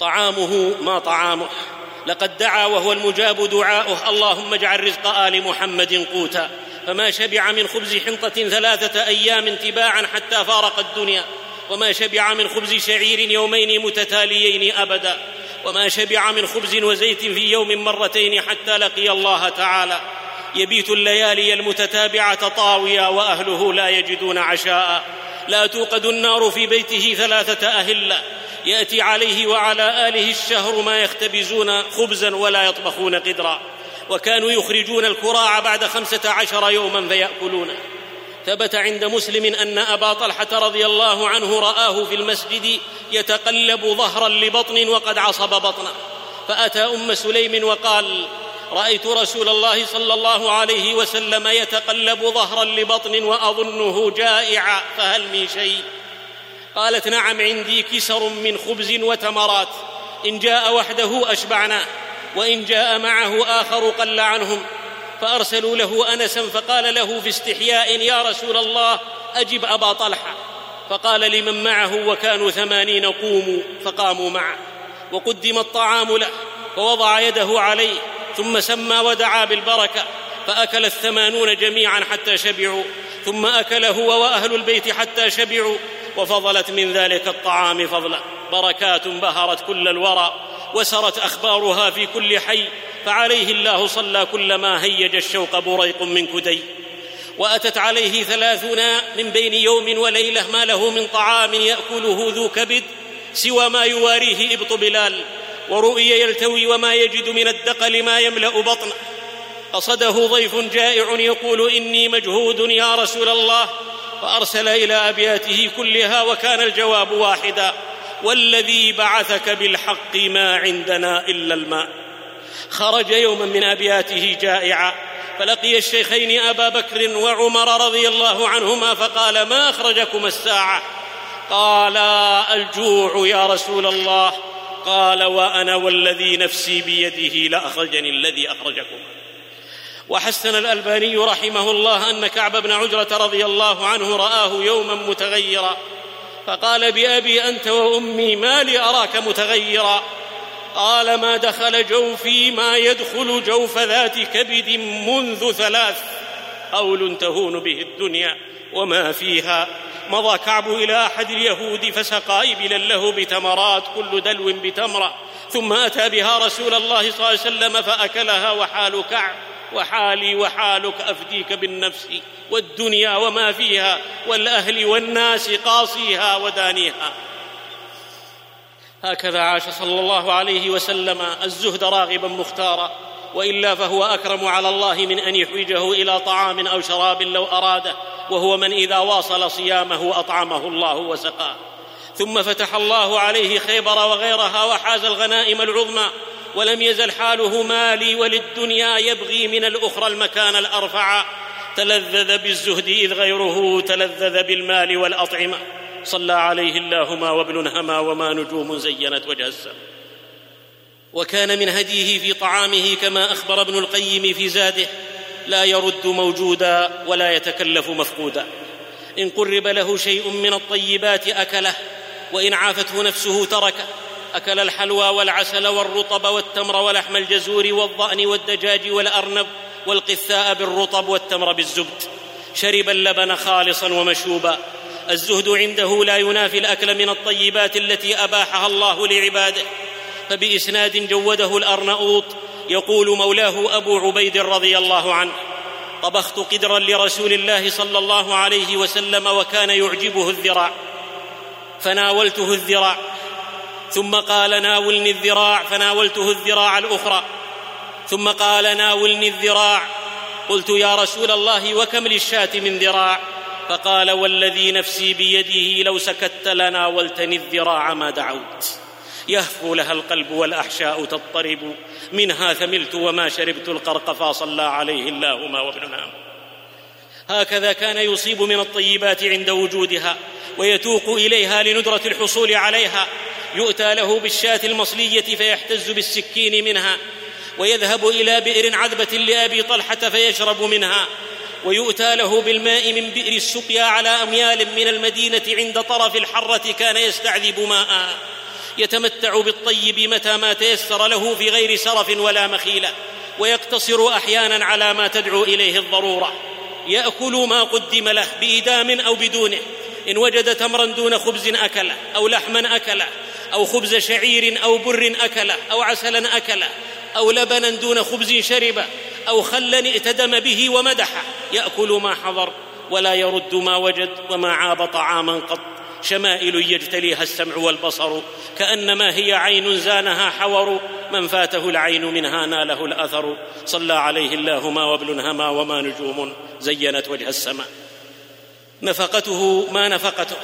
طعامه ما طعامه، لقد دعا وهو المجاب دعاؤه: اللهم اجعل رزق آل محمد قوتا، فما شبع من خبز حنطة ثلاثة أيام تباعا حتى فارق الدنيا، وما شبع من خبز شعير يومين متتاليين أبدا، وما شبع من خبز وزيت في يوم مرتين حتى لقي الله تعالى. يبيت الليالي المتتابعة طاويا وأهله لا يجدون عشاء، لا توقد النار في بيته ثلاثة أهلة، يأتي عليه وعلى آله الشهر ما يختبزون خبزا ولا يطبخون قدرا، وكانوا يخرجون الكراع بعد خمسة عشر يوما فيأكلونه. ثبت عند مسلم أن أبا طلحة رضي الله عنه رآه في المسجد يتقلب ظهرا لبطن وقد عصب بطنه، فأتى أم سليم وقال: رأيت رسول الله صلى الله عليه وسلم يتقلب ظهرا لبطن وأظنه جائعا، فهل من شيء؟ قالت: نعم، عندي كسر من خبز وتمرات، إن جاء وحده أشبعناه، وإن جاء معه آخر قل عنهم. فأرسلوا له أنسا فقال له في استحياء: يا رسول الله أجب أبا طلحة. فقال لمن معه وكانوا ثمانين: قوموا، فقاموا معه، وقدم الطعام له، فوضع يده عليه ثم سمى ودعا بالبركة، فأكل الثمانون جميعا حتى شبعوا، ثم أكل هو وأهل البيت حتى شبعوا، وفضلت من ذلك الطعام فضلا، بركات بهرت كل الورى، وسرت أخبارها في كل حي، فعليه الله صلى كلما هيج الشوق بريق من كدي. وأتت عليه ثلاثون من بين يوم وليلة ما له من طعام يأكله ذو كبد سوى ما يواريه إبط بلال، ورؤي يلتوي وما يجد من الدقل ما يملأ بطنه. قصده ضيف جائع يقول: إني مجهود يا رسول الله، فأرسل إلى أبياته كلها وكان الجواب واحدا: والذي بعثك بالحق ما عندنا إلا الماء. خرج يوما من أبياته جائعا، فلقي الشيخين أبا بكر وعمر رضي الله عنهما، فقال: ما أخرجكم الساعة؟ قال: الجوع يا رسول الله. قال: وأنا والذي نفسي بيده لأخرجني الذي أخرجكم. وحسن الألباني رحمه الله أن كعب بن عجرة رضي الله عنه رآه يوما متغيرا، فقال: بأبي أنت وأمي ما لي أراك متغيرا؟ قال: ما دخل جوفي ما يدخل جوف ذات كبد منذ ثلاث، قول تهون به الدنيا وما فيها. مضى كعب إلى أحد اليهود فسقى إبلا له بتمرات كل دلو بتمرة، ثم أتى بها رسول الله صلى الله عليه وسلم فأكلها، وحال كعب وحالي وحالك أفديك بالنفس والدنيا وما فيها، والأهل والناس قاصيها ودانيها. هكذا عاش صلى الله عليه وسلم الزهد راغبا مختارا، وإلا فهو أكرم على الله من أن يحوجه إلى طعام أو شراب لو أراده، وهو من إذا واصل صيامه أطعمه الله وسقاه. ثم فتح الله عليه خيبر وغيرها وحاز الغنائم العظمى، ولم يزل حاله مالي وللدنيا يبغي من الأخرى المكان الأرفع. تلذذ بالزهد إذ غيره تلذذ بالمال والأطعمة، صلى عليه الله ما وابن هما وما نجوم زينت وجه السماء. وكان من هديه في طعامه كما أخبر ابن القيم في زاده: لا يرد موجودا ولا يتكلف مفقودا. إن قرب له شيء من الطيبات أكله، وإن عافته نفسه تركه. أكل الحلوى والعسل والرطب والتمر ولحم الجزور والضأن والدجاج والأرنب والقثاء بالرطب والتمر بالزبد. شرب اللبن خالصا ومشوبا. الزهد عنده لا ينافي الأكل من الطيبات التي أباحها الله لعباده. فبإسناد جوده الأرنؤوط يقول مولاه أبو عبيد رضي الله عنه: طبخت قدرا لرسول الله صلى الله عليه وسلم وكان يعجبه الذراع، فناولته الذراع، ثم قال ناولني الذراع، فناولته الذراع الأخرى، ثم قال ناولني الذراع. قلت يا رسول الله وكم للشاة من ذراع؟ فقال والذي نفسي بيده لو سكت لناولتني الذراع ما دعوت. يهفو لها القلب والأحشاء تضطرب، منها ثملت وما شربت القرقفا صلى عليه اللهم وابننا. هكذا كان يصيب من الطيبات عند وجودها ويتوق إليها لندرة الحصول عليها. يؤتى له بالشاة المصلية فيحتز بالسكين منها، ويذهب إلى بئر عذبة لأبي طلحة فيشرب منها، ويؤتى له بالماء من بئر السقيا على أميال من المدينة عند طرف الحرة كان يستعذب ماء، يتمتع بالطيب متى ما تيسر له في غير سرف ولا مخيلة، ويقتصر أحيانا على ما تدعو إليه الضرورة. يأكل ما قدم له بإدام أو بدونه، إن وجد تمرا دون خبز أكله، أو لحما أكله، أو خبز شعير أو بر أكله، أو عسلا أكله، أو لبنا دون خبز شربه، أو خلا ائتدم به ومدحه. يأكل ما حضر ولا يرد ما وجد، وما عاب طعاما قط. شمائل يجتليها السمع والبصر، كأنما هي عين زانها حور، من فاته العين منها ناله الأثر. صلى عليه اللهم وابلنهما وما نجوم زينت وجه السماء. نفقته ما نفقته.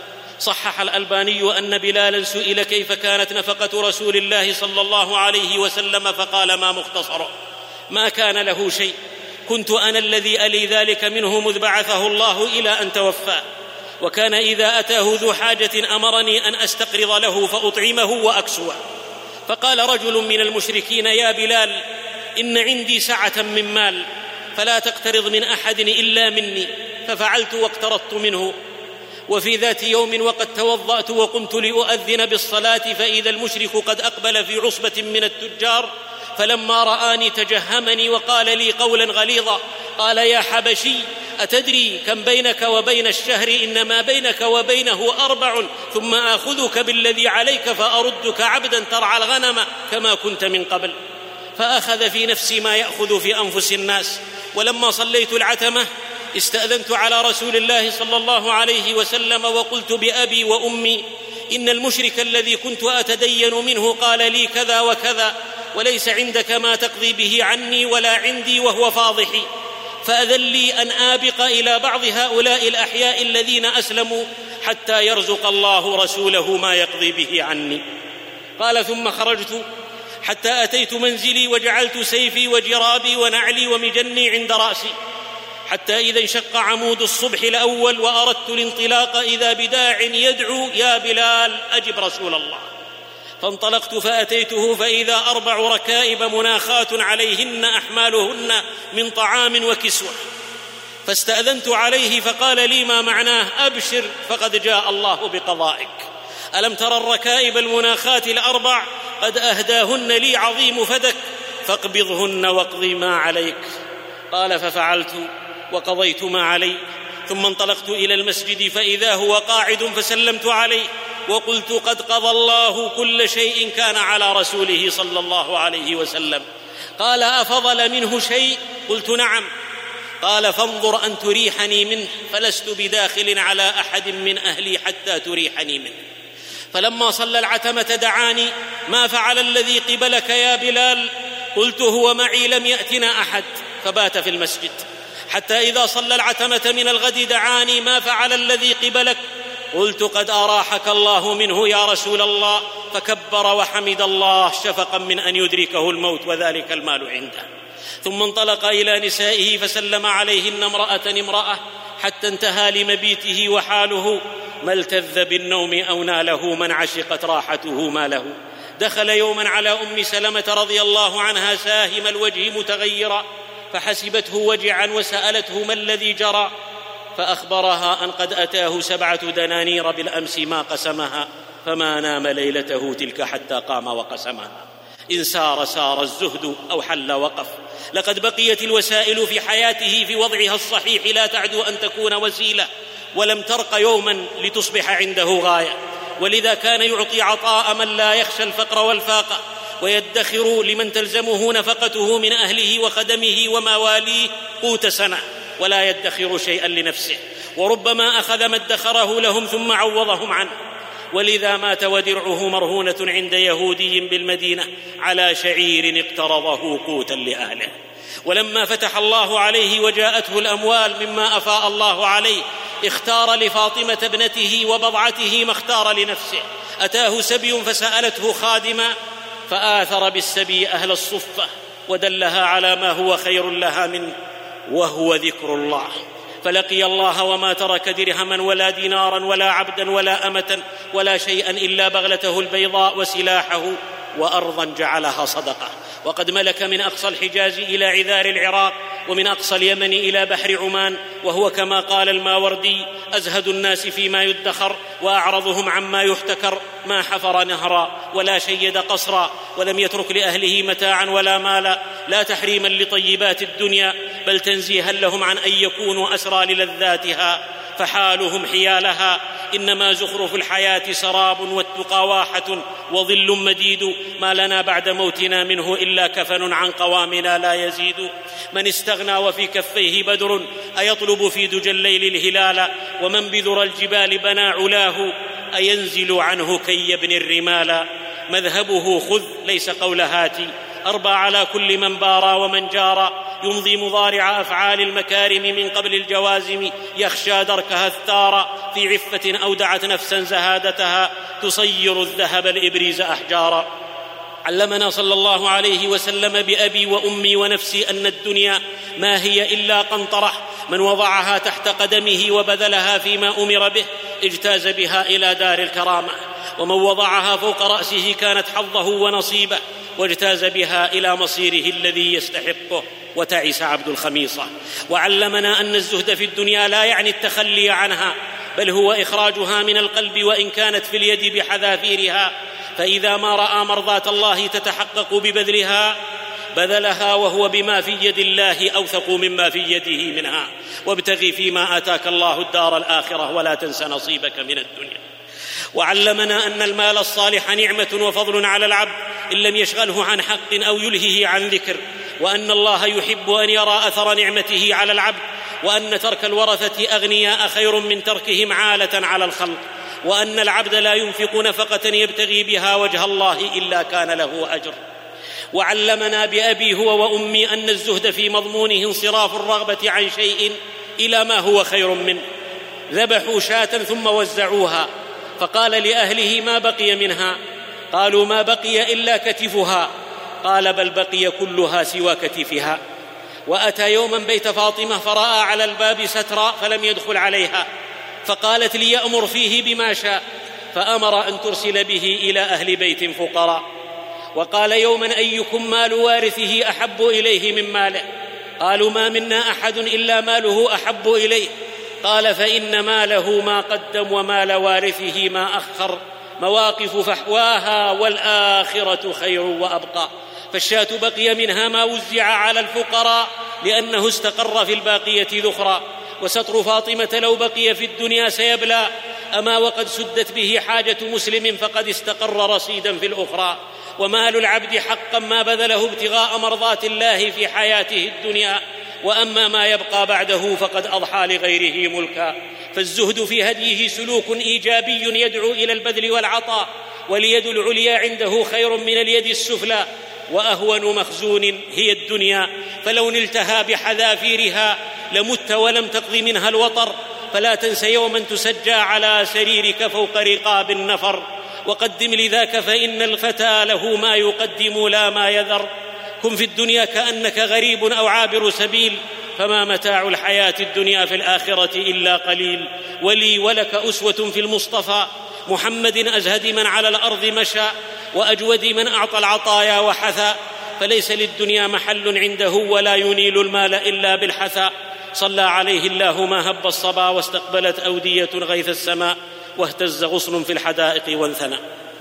صحح الألباني أن بلالا سئل كيف كانت نفقة رسول الله صلى الله عليه وسلم فقال ما مختصره، ما كان له شيء، كنت أنا الذي ألي ذلك منه مذ بعثه الله إلى أن توفى، وكان إذا أتاه ذو حاجة أمرني أن أستقرض له فأطعمه وأكسوه. فقال رجل من المشركين يا بلال إن عندي سعة من مال فلا تقترض من أحد إلا مني، ففعلت واقترضت منه. وفي ذات يوم وقد توضأت وقمت لأؤذن بالصلاة فإذا المشرك قد أقبل في عصبة من التجار، فلما رآني تجهمني وقال لي قولا غليظا، قال يا حبشي أتدري كم بينك وبين الشهر؟ إنما بينك وبينه أربع، ثم آخذك بالذي عليك فأردك عبدا ترعى الغنم كما كنت من قبل. فأخذ في نفسي ما يأخذ في أنفس الناس. ولما صليت العتمة استأذنت على رسول الله صلى الله عليه وسلم وقلت بأبي وأمي إن المشرك الذي كنت أتدين منه قال لي كذا وكذا، وليس عندك ما تقضي به عني ولا عندي وهو فاضحي، فأذن لي أن آبق إلى بعض هؤلاء الأحياء الذين أسلموا حتى يرزق الله رسوله ما يقضي به عني. قال ثم خرجت حتى أتيت منزلي وجعلت سيفي وجرابي ونعلي ومجني عند رأسي، حتى إذا انشق عمود الصبح الأول وأردت الانطلاق إذا بداع يدعو يا بلال أجب رسول الله. فانطلقت فأتيته فإذا أربع ركائب مناخات عليهن أحمالهن من طعام وكسوة، فاستأذنت عليه فقال لي ما معناه؟ أبشر فقد جاء الله بقضائك. ألم ترى الركائب المناخات الأربع؟ قد أهداهن لي عظيم فدك، فاقبضهن واقضي ما عليك. قال ففعلت وقضيت ما علي، ثم انطلقت إلى المسجد فإذا هو قاعد فسلمت عليه وقلت قد قضى الله كل شيء كان على رسوله صلى الله عليه وسلم. قال أفضل منه شيء؟ قلت نعم. قال فانظر أن تريحني منه، فلست بداخل على أحد من أهلي حتى تريحني منه. فلما صلى العتمة دعاني ما فعل الذي قبلك يا بلال؟ قلت هو معي لم يأتنا أحد، فبات في المسجد. حتى إذا صلى العتمة من الغد دعاني ما فعل الذي قبلك؟ قلت قد أراحك الله منه يا رسول الله، فكبر وحمد الله شفقا من أن يدركه الموت وذلك المال عنده. ثم انطلق إلى نسائه فسلم عليهن امرأة امرأة حتى انتهى لمبيته، وحاله ما التذ بالنوم أو ناله من عشقت راحته ما له. دخل يوما على أم سلمة رضي الله عنها ساهم الوجه متغيرا، فحسبته وجعا وسألته ما الذي جرى، فأخبرها أن قد أتاه سبعة دنانير بالأمس ما قسمها، فما نام ليلته تلك حتى قام وقسمها. إن سار سار الزهد أو حل وقف. لقد بقيت الوسائل في حياته في وضعها الصحيح لا تعدو أن تكون وسيلة، ولم ترق يوما لتصبح عنده غاية، ولذا كان يعطي عطاء من لا يخشى الفقر والفاقة، ويدخر لمن تلزمه نفقته من أهله وخدمه ومواليه قوت سنة، ولا يدخر شيئا لنفسه، وربما أخذ ما ادخره لهم ثم عوضهم عنه. ولذا مات ودرعه مرهونة عند يهودي بالمدينة على شعير اقترضه قوتا لأهله. ولما فتح الله عليه وجاءته الأموال مما أفاء الله عليه اختار لفاطمة ابنته وبضعته ما اختار لنفسه. أتاه سبي فسألته خادما فآثر بالسبي أهل الصفة ودلها على ما هو خير لها منه وهو ذكر الله، فلقي الله وما ترك درهما ولا دينارا ولا عبدا ولا أمة ولا شيئا إلا بغلته البيضاء وسلاحه وأرضا جعلها صدقة. وقد ملك من أقصى الحجاز إلى عذار العراق ومن أقصى اليمن إلى بحر عمان، وهو كما قال الماوردي أزهد الناس فيما يدخر وأعرضهم عما يحتكر، ما حفر نهرا ولا شيد قصرا ولم يترك لأهله متاعا ولا مالا، لا تحريما لطيبات الدنيا بل تنزيها لهم عن أن يكونوا أسرى للذاتها فحالهم حيالها. إنما زخرف الحياة سراب والتقى واحة وظل مديد، ما لنا بعد موتنا منه إلا كفن عن قوامنا لا يزيد. من استغنى وفي كفيه بدر أيطلب في دجى الليل الهلال، ومن بذر الجبال بنى علاه أينزل عنه كي يبني الرمال. مذهبه خذ ليس قول هاتي، أربى على كل من بارى ومن جارى، يمضي مضارع أفعال المكارم من قبل الجوازم، يخشى دركها الثارى في عفة أودعت نفسا زهادتها، تصير الذهب الإبريز أحجارا. علمنا صلى الله عليه وسلم بأبي وأمي ونفسي أن الدنيا ما هي إلا قنطرة، من وضعها تحت قدمه وبذلها فيما أمر به اجتاز بها إلى دار الكرامة، ومن وضعها فوق رأسه كانت حظه ونصيبه واجتاز بها إلى مصيره الذي يستحقه وتعس عبد الخميصة. وعلمنا أن الزهد في الدنيا لا يعني التخلي عنها، بل هو إخراجها من القلب وإن كانت في اليد بحذافيرها، فإذا ما رأى مرضاة الله تتحقق ببذلها بذلها، وهو بما في يد الله أوثق مما في يده منها. وابتغي فيما آتاك الله الدار الآخرة ولا تنس نصيبك من الدنيا. وعلمنا أن المال الصالح نعمة وفضل على العبد إن لم يشغله عن حق أو يلهه عن ذكر، وأن الله يحب أن يرى أثر نعمته على العبد، وأن ترك الورثة أغنياء خير من تركهم عالة على الخلق، وأن العبد لا ينفق نفقة يبتغي بها وجه الله إلا كان له أجر. وعلمنا بأبي هو وأمي أن الزهد في مضمونه انصراف الرغبة عن شيء إلى ما هو خير منه. ذبحوا شاة ثم وزعوها، فقال لأهله ما بقي منها؟ قالوا ما بقي إلا كتفها. قال بل بقي كلها سوى كتفها. وأتى يوما بيت فاطمة فرأى على الباب سترا فلم يدخل عليها، فقالت ليأمر فيه بما شاء، فأمر أن ترسل به إلى أهل بيت فقراء. وقال يوما أيكم مال وارثه أحب إليه من ماله؟ قالوا ما منا أحد إلا ماله أحب إليه. قال فإن ماله ما قدم ومال وارثه ما أخر، مواقف فحواها والآخرة خير وأبقى. فالشاة بقي منها ما وزع على الفقراء لأنه استقر في الباقية ذخرا. وستر فاطمة لو بقي في الدنيا سيبلى، أما وقد سدت به حاجة مسلم فقد استقر رصيدا في الأخرى. ومال العبد حقا ما بذله ابتغاء مرضات الله في حياته الدنيا، وأما ما يبقى بعده فقد أضحى لغيره ملكا. فالزهد في هديه سلوك إيجابي يدعو إلى البذل والعطاء، واليد العليا عنده خير من اليد السفلى، وأهون مخزون هي الدنيا، فلو نلتها بحذافيرها لمت ولم تقض منها الوطر. فلا تنس يوما تسجى على سريرك فوق رقاب النفر، وقدم لذاك فإن الفتى له ما يقدم لا ما يذر. كن في الدنيا كأنك غريب أو عابر سبيل، فما متاع الحياة الدنيا في الآخرة إلا قليل. ولي ولك أسوة في المصطفى محمد أزهد من على الأرض مشى، وأجود من أعطى العطايا وحثى. فليس للدنيا محل عنده ولا ينيل المال إلا بالحثى. صلى عليه الله ما هب الصبا، واستقبلت أودية غيث السماء، واهتز غصن في الحدائق وانثنى.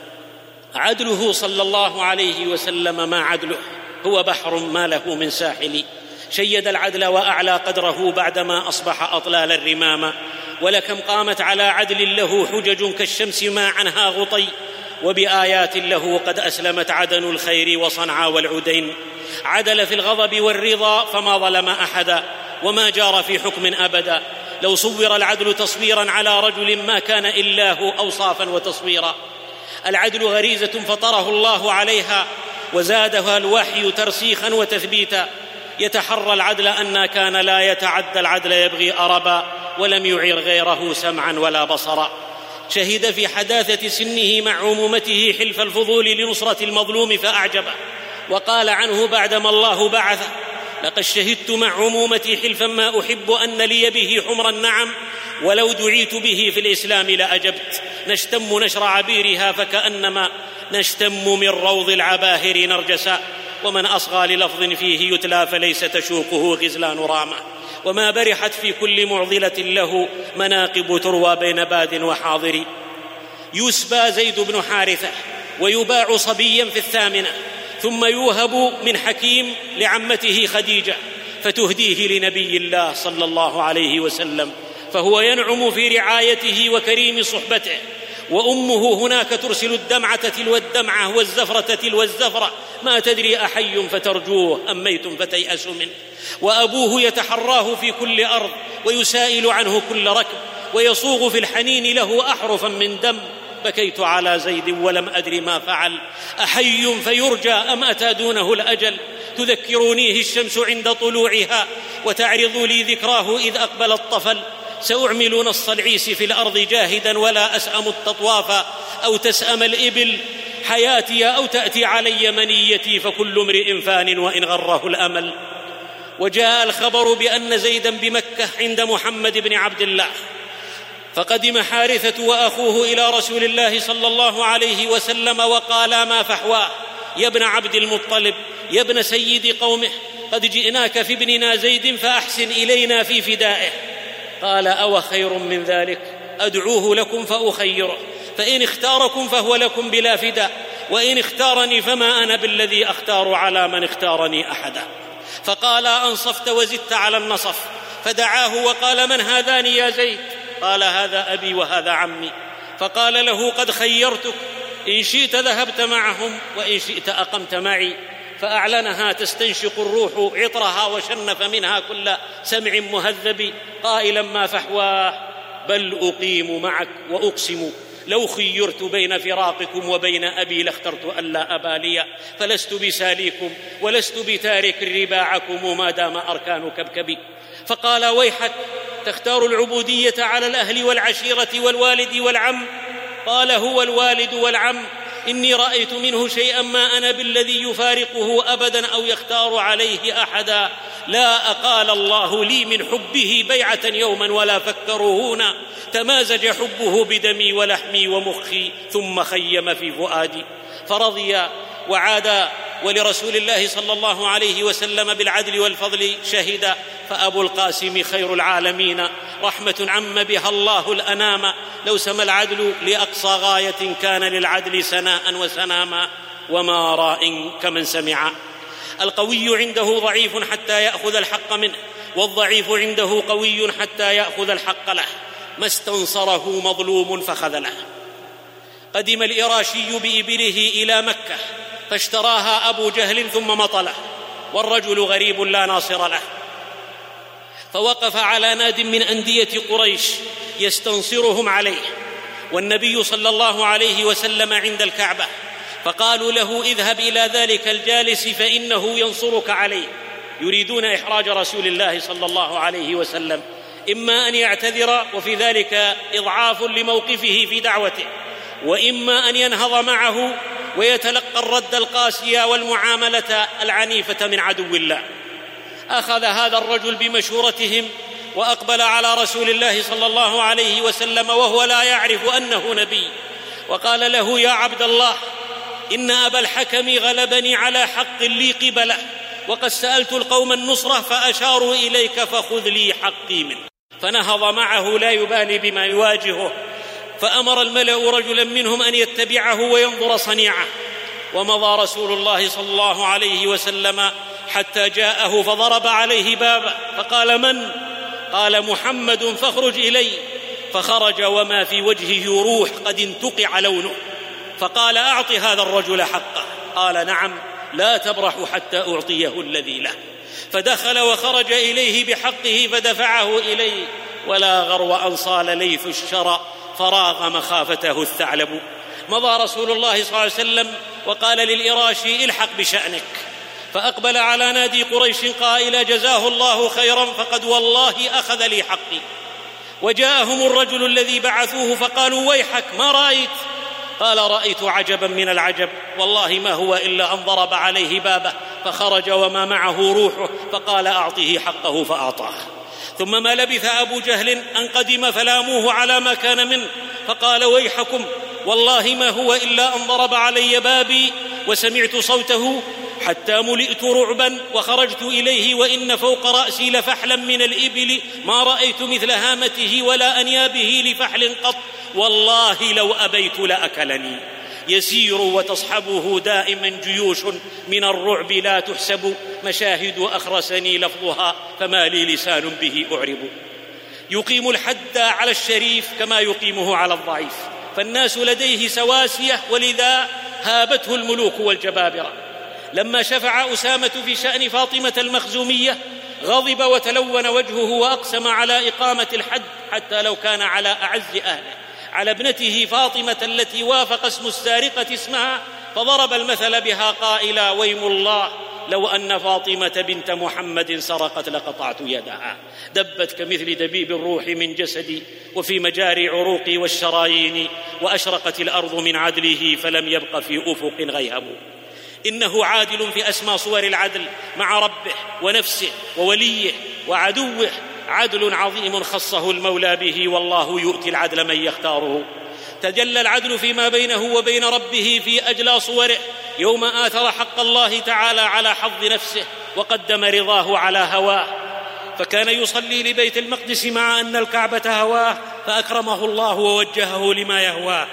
عدله صلى الله عليه وسلم ما عدله، هو بحر ما له من ساحل. شيد العدل وأعلى قدره بعدما أصبح أطلال الرمام. ولكم قامت على عدل له حجج كالشمس ما عنها غطي، وبآيات له قد أسلمت عدن الخير وصنعا والعدين. عدل في الغضب والرضا فما ظلم أحدا، وما جار في حكم أبدا. لو صور العدل تصويرا على رجل ما كان إلاه أوصافا وتصويرا. العدل غريزة فطره الله عليها وزادها الوحي ترسيخا وتثبيتا. يتحرى العدل أن كان لا يتعدى العدل يبغي أربا ولم يعير غيره سمعا ولا بصرا. شهد في حداثة سنه مع عمومته حلف الفضول لنصرة المظلوم فأعجبه، وقال عنه بعدما الله بعثه: لقد شهدت مع عمومتي حلفا ما أحب أن لي به حمر النعم، ولو دعيت به في الإسلام لأجبت. نشتم نشر عبيرها فكأنما نشتم من روض العباهر نرجسا، ومن أصغى للفظ فيه يتلى فليس تشوقه غزلان رامة. وما برحت في كل معضلة له مناقب تروى بين باد وحاضر. يسبى زيد بن حارثة ويباع صبيا في الثامنة، ثم يوهب من حكيم لعمته خديجة فتهديه لنبي الله صلى الله عليه وسلم، فهو ينعم في رعايته وكريم صحبته، وأمه هناك ترسل الدمعة تلو الدمعة والزفرة تلو الزفرة، ما تدري أحي فترجوه أم ميت فتيأس منه. وأبوه يتحراه في كل أرض ويسائل عنه كل ركب، ويصوغ في الحنين له أحرفا من دم. بكيت على زيد ولم أدري ما فعل، أحي فيرجى أم أتى دونه الأجل. تذكرونيه الشمس عند طلوعها وتعرض لي ذكراه إذ أقبل الطفل. سأعمل نص العيس في الأرض جاهدا ولا أسأم التطواف أو تسأم الإبل حياتي أو تأتي علي منيتي، فكل امرئ فان وإن غره الأمل. وجاء الخبر بأن زيدا بمكة عند محمد بن عبد الله، فقدم حارثة وأخوه إلى رسول الله صلى الله عليه وسلم وقالا: ما فحواه يا ابن عبد المطلب يا ابن سيد قومه، قد جئناك في ابننا زيد فأحسن إلينا في فدائه. قال: أو خير من ذلك؟ أدعوه لكم فأخيره، فإن اختاركم فهو لكم بلا فداء، وإن اختارني فما أنا بالذي أختار على من اختارني أحدا. فقال: أنصفت وزدت على النصف. فدعاه وقال: من هذان يا زيد؟ قال: هذا أبي وهذا عمي. فقال له: قد خيرتك، إن شئت ذهبت معهم وإن شئت أقمت معي. فأعلنها تستنشق الروح عطرها وشنف منها كل سمع مهذب قائلا: ما فحواه بل أقيم معك وأقسم لو خيرت بين فراقكم وبين أبي لاخترت ألا أبالي، فلست بساليكم ولست بتارك رباعكم ما دام أركان كبكبي. فقال: ويحك، تختار العبودية على الأهل والعشيرة والوالد والعم؟ قال: هو الوالد والعم، إني رأيت منه شيئا ما أنا بالذي يفارقه أبدا أو يختار عليه أحدا. لا أقال الله لي من حبه بيعة يوما ولا فكره هنا، تمازج حبه بدمي ولحمي ومخي ثم خيم في فؤادي. فرضي وعادا، ولرسول الله صلى الله عليه وسلم بالعدل والفضل شهد. فأبو القاسم خير العالمين، رحمة عم بها الله الأنام. لو سمى العدل لأقصى غاية كان للعدل سناء وسناما، وما راء كمن سمع. القوي عنده ضعيف حتى يأخذ الحق منه، والضعيف عنده قوي حتى يأخذ الحق له. ما استنصره مظلوم فخذله. قدم الإراشي بإبله إلى مكة فاشتراها أبو جهل ثم مطله، والرجل غريب لا ناصر له. فوقف على ناد من أندية قريش يستنصرهم عليه، والنبي صلى الله عليه وسلم عند الكعبة، فقالوا له: اذهب إلى ذلك الجالس فإنه ينصرك عليه. يريدون إحراج رسول الله صلى الله عليه وسلم، إما أن يعتذر وفي ذلك إضعاف لموقفه في دعوته، وإما أن ينهض معه ويتلقى الرد القاسي والمعاملة العنيفة من عدو الله. أخذ هذا الرجل بمشورتهم وأقبل على رسول الله صلى الله عليه وسلم وهو لا يعرف أنه نبي، وقال له: يا عبد الله، إن أبا الحكم غلبني على حق لي قبله، وقد سألت القوم النصرة فأشاروا إليك فخذ لي حقي منه. فنهض معه لا يبالي بما يواجهه، فأمر الملأ رجلا منهم أن يتبعه وينظر صنيعه. ومضى رسول الله صلى الله عليه وسلم حتى جاءه فضرب عليه بابا فقال: من؟ قال: محمد، فاخرج إلي. فخرج وما في وجهه روح قد انتقع لونه، فقال: أعط هذا الرجل حقه. قال: نعم، لا تبرح حتى أعطيه الذي له. فدخل وخرج إليه بحقه فدفعه إليه. ولا غرو أن صال ليث الشرى فراغ مخافته الثعلب. مضى رسول الله صلى الله عليه وسلم وقال للإراشي: الحق بشأنك. فأقبل على نادي قريش قائلا: جزاه الله خيرا، فقد والله أخذ لي حقي. وجاءهم الرجل الذي بعثوه فقالوا: ويحك، ما رأيت؟ قال: رأيت عجبا من العجب، والله ما هو إلا أن ضرب عليه بابه فخرج وما معه روحه، فقال: أعطه حقه فأعطاه. ثم ما لبث أبو جهل أن قدم فلاموه على ما كان منه، فقال: ويحكم، والله ما هو إلا أن ضرب علي بابي وسمعت صوته حتى ملئت رعبا وخرجت إليه، وإن فوق رأسي لفحلا من الإبل ما رأيت مثل هامته ولا أنيابه لفحل قط، والله لو أبيت لأكلني. يسير وتصحبه دائما جيوش من الرعب لا تحسب، مشاهد أخرسني لفظها فما لي لسان به أعرب. يقيم الحد على الشريف كما يقيمه على الضعيف، فالناس لديه سواسية، ولذا هابته الملوك والجبابرة. لما شفع أسامة في شأن فاطمة المخزومية غضب وتلون وجهه وأقسم على إقامة الحد حتى لو كان على أعز أهله، على ابنته فاطمة التي وافق اسم السارقة اسمها، فضرب المثل بها قائلا: ويم الله لو أن فاطمة بنت محمد سرقت لقطعت يدها، دبت كمثل دبيب الروح من جسدي وفي مجاري عروقي والشرايين، وأشرقت الأرض من عدله فلم يبق في أفق غيهب. إنه عادل في أسمى صور العدل مع ربه ونفسه ووليه وعدوه، عدل عظيم خصه المولى به، والله يؤتي العدل من يختاره. تجلى العدل فيما بينه وبين ربه في أجلى صوره، يوم آثر حق الله تعالى على حظ نفسه وقدم رضاه على هواه، فكان يصلي لبيت المقدس مع أن الكعبة هواه، فأكرمه الله ووجهه لما يهواه.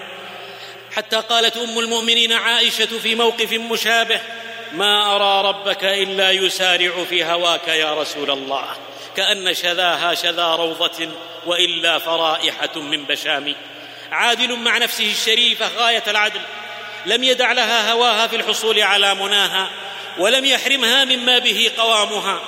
حتى قالت أم المؤمنين عائشة في موقف مشابه: ما أرى ربك إلا يسارع في هواك يا رسول الله، كأن شذاها شذا روضة وإلا فرائحة من بشام. عادل مع نفسه الشريفة غاية العدل، لم يدع لها هواها في الحصول على مناها، ولم يحرمها مما به قوامها.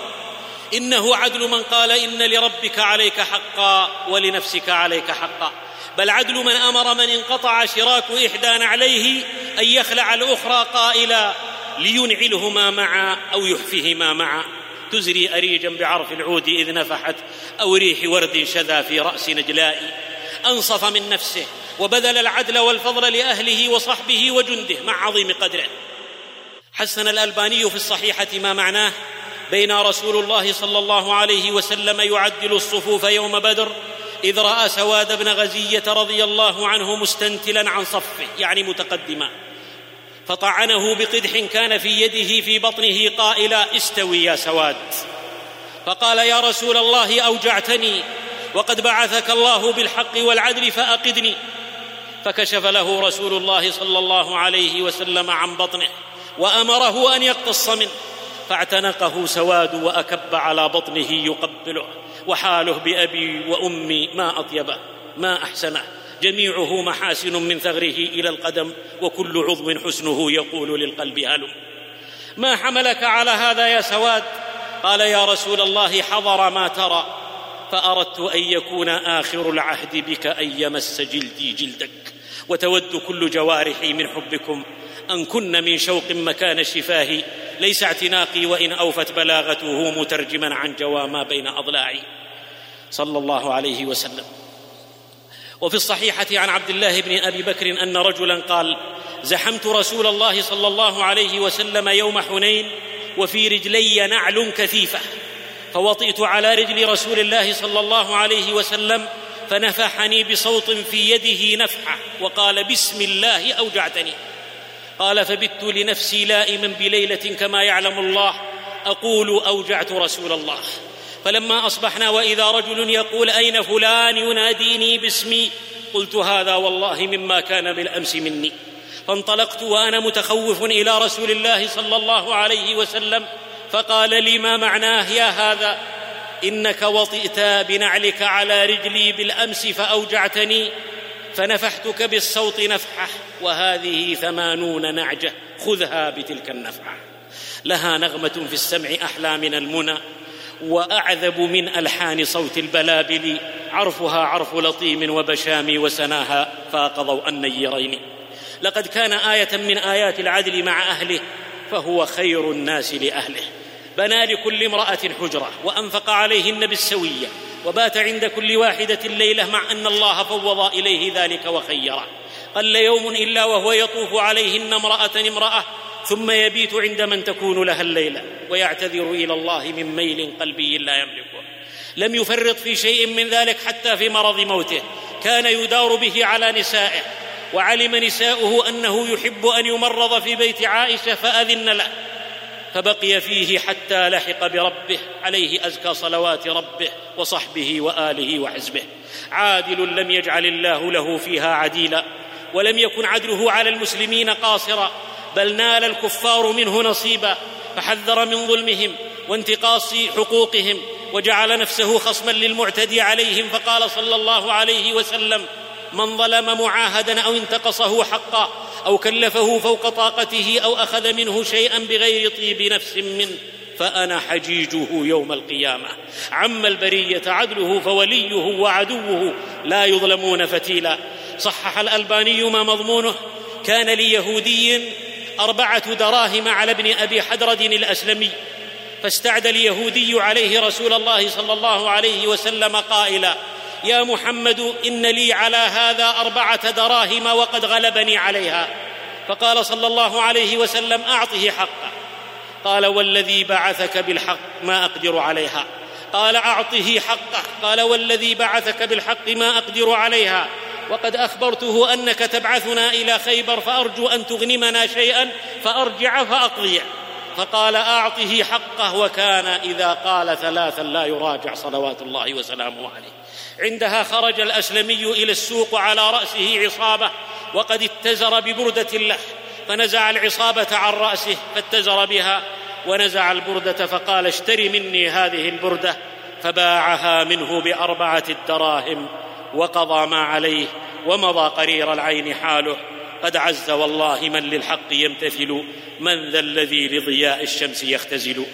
إنه عدل من قال: إن لربك عليك حقا ولنفسك عليك حقا، بل عدل من أمر من انقطع شراك إحدى نعليه أن يخلع الأخرى قائلا: لينعلهما معا أو يحفهما معا، تزري أريجا بعرف العود إذ نفحت، أو ريح ورد شذا في رأس نجلائي. أنصف من نفسه وبذل العدل والفضل لأهله وصحبه وجنده مع عظيم قدره. حسن الألباني في الصحيحة ما معناه: بين رسول الله صلى الله عليه وسلم يعدل الصفوف يوم بدر إذ رأى سواد بن غزية رضي الله عنه مستنتلا عن صفه، يعني متقدما، فطعنه بقدح كان في يده في بطنه قائلا: استوي يا سواد. فقال: يا رسول الله أوجعتني، وقد بعثك الله بالحق والعدل فأقدني. فكشف له رسول الله صلى الله عليه وسلم عن بطنه وأمره أن يقتص منه، فاعتنقه سواد وأكب على بطنه يقبله، وحاله بأبي وأمي ما أطيبه ما أحسنه، جميعه محاسن من ثغره إلى القدم، وكل عضو حسنه يقول للقلب هلم. ما حملك على هذا يا سواد؟ قال: يا رسول الله حضر ما ترى، فأردت أن يكون آخر العهد بك أن يمس جلدي جلدك، وتود كل جوارحي من حبكم أن كن من شوق مكان الشفاه، ليس اعتناقي وإن أوفت بلاغته مترجما عن جوى ما بين أضلاعي، صلى الله عليه وسلم. وفي الصحيحة عن عبد الله بن أبي بكر أن رجلا قال: زحمت رسول الله صلى الله عليه وسلم يوم حنين وفي رجلي نعل كثيفة، فوطئت على رجل رسول الله صلى الله عليه وسلم فنفحني بصوت في يده نفحة وقال: بسم الله أوجعتني. قال: فبت لنفسي لائما بليلة كما يعلم الله أقول أوجعت رسول الله. فلما أصبحنا وإذا رجل يقول: أين فلان؟ يناديني باسمي. قلت: هذا والله مما كان بالأمس مني. فانطلقت وأنا متخوف إلى رسول الله صلى الله عليه وسلم، فقال لي: ما معناه يا هذا؟ إنك وطئت بنعلك على رجلي بالأمس فأوجعتني، فنفحتك بالصوت نفحة، وهذه ثمانون نعجة، خذها بتلك النفحة، لها نغمة في السمع أحلى من المنى، وأعذب من ألحان صوت البلابل، عرفها عرف لطيم وبشام وسناها فاق ضوء النيرين. لقد كان آية من آيات العدل مع أهله، فهو خير الناس لأهله. بنى لكل امرأة حجرة وأنفق عليهن بالسوية، وبات عند كل واحدة ليلة، مع أن الله فوض إليه ذلك وخيره. قل يوم إلا وهو يطوف عليهن امرأة امرأة، ثم يبيت عند من تكون لها الليلة، ويعتذر إلى الله من ميل قلبي لا يملكه. لم يفرط في شيء من ذلك حتى في مرض موته، كان يدار به على نسائه، وعلم نساؤه أنه يحب أن يمرض في بيت عائشة فأذن له، فبقي فيه حتى لحق بربه، عليه أزكى صلوات ربه وصحبه وآله وحزبه. عادل لم يجعل الله له فيها عديلا، ولم يكن عدله على المسلمين قاصرا، بل نال الكفار منه نصيبا، فحذر من ظلمهم وانتقاص حقوقهم، وجعل نفسه خصما للمعتدي عليهم، فقال صلى الله عليه وسلم: من ظلم معاهدا أو انتقصه حقا أو كلفه فوق طاقته أو أخذ منه شيئا بغير طيب نفس منه فأنا حجيجه يوم القيامة. عم البرية عدله، فوليه وعدوه لا يظلمون فتيلا. صحح الألباني ما مضمونه: كان ليهودي أربعة دراهم على ابن أبي حدرد الأسلمي، فاستعدى اليهودي عليه رسول الله صلى الله عليه وسلم قائلا: يا محمد، إن لي على هذا أربعة دراهم وقد غلبني عليها. فقال صلى الله عليه وسلم: أعطه حقه. قال: والذي بعثك بالحق ما أقدر عليها. قال: أعطه حقه. قال: والذي بعثك بالحق ما أقدر عليها، وقد أخبرته أنك تبعثنا إلى خيبر، فأرجو أن تغنمنا شيئا فأرجع فأقضي. فقال: أعطه حقه. وكان إذا قال ثلاثا لا يراجع صلوات الله وسلامه عليه. عندها خرج الأسلمي إلى السوق على رأسه عصابة، وقد اتزر ببردة له، فنزع العصابة عن رأسه فاتزر بها، ونزع البردة فقال: اشتري مني هذه البردة، فباعها منه بأربعة الدراهم وقضى ما عليه، ومضى قرير العين حاله. قد عز والله من للحق يمتثل، من ذا الذي لضياء الشمس يختزل.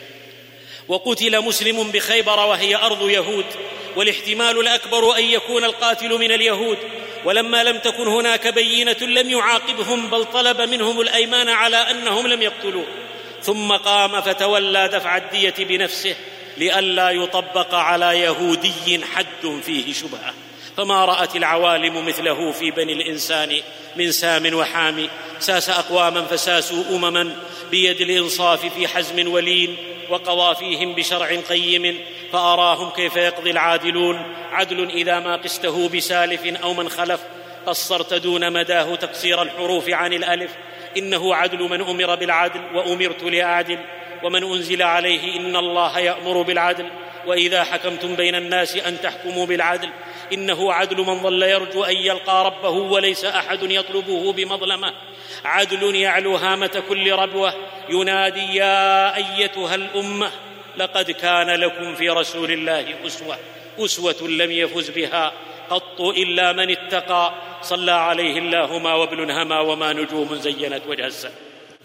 وقتل مسلم بخيبر وهي أرض يهود، والاحتمال الأكبر أن يكون القاتل من اليهود، ولما لم تكن هناك بينة لم يعاقبهم، بل طلب منهم الأيمان على أنهم لم يقتلوه، ثم قام فتولى دفع الدية بنفسه لئلا يطبق على يهودي حد فيه شبهة. فما رأت العوالم مثله في بني الإنسان من سام وحام، ساس أقواما فساسوا أمما بيد الإنصاف في حزم ولين، وقضى فيهم بشرع قيم، فأراهم كيف يقضي العادلون. عدل إذا ما قسته بسالف أو من خلف، قصرت دون مداه تقصير الحروف عن الألف. إنه عدل من أمر بالعدل، وأمرت لأعدل، ومن أنزل عليه إن الله يأمر بالعدل، وإذا حكمتم بين الناس أن تحكموا بالعدل. إنه عدل من ظل يرجو أن يلقى ربه وليس أحد يطلبه بمظلمة. عدل يعلو هامة كل ربوة، ينادي: يا أيتها الأمة لقد كان لكم في رسول الله أسوة أسوة لم يفز بها قط إلا من اتقى، صلى عليه الله ما وابل هما وما نجوم زينت وجه السماء.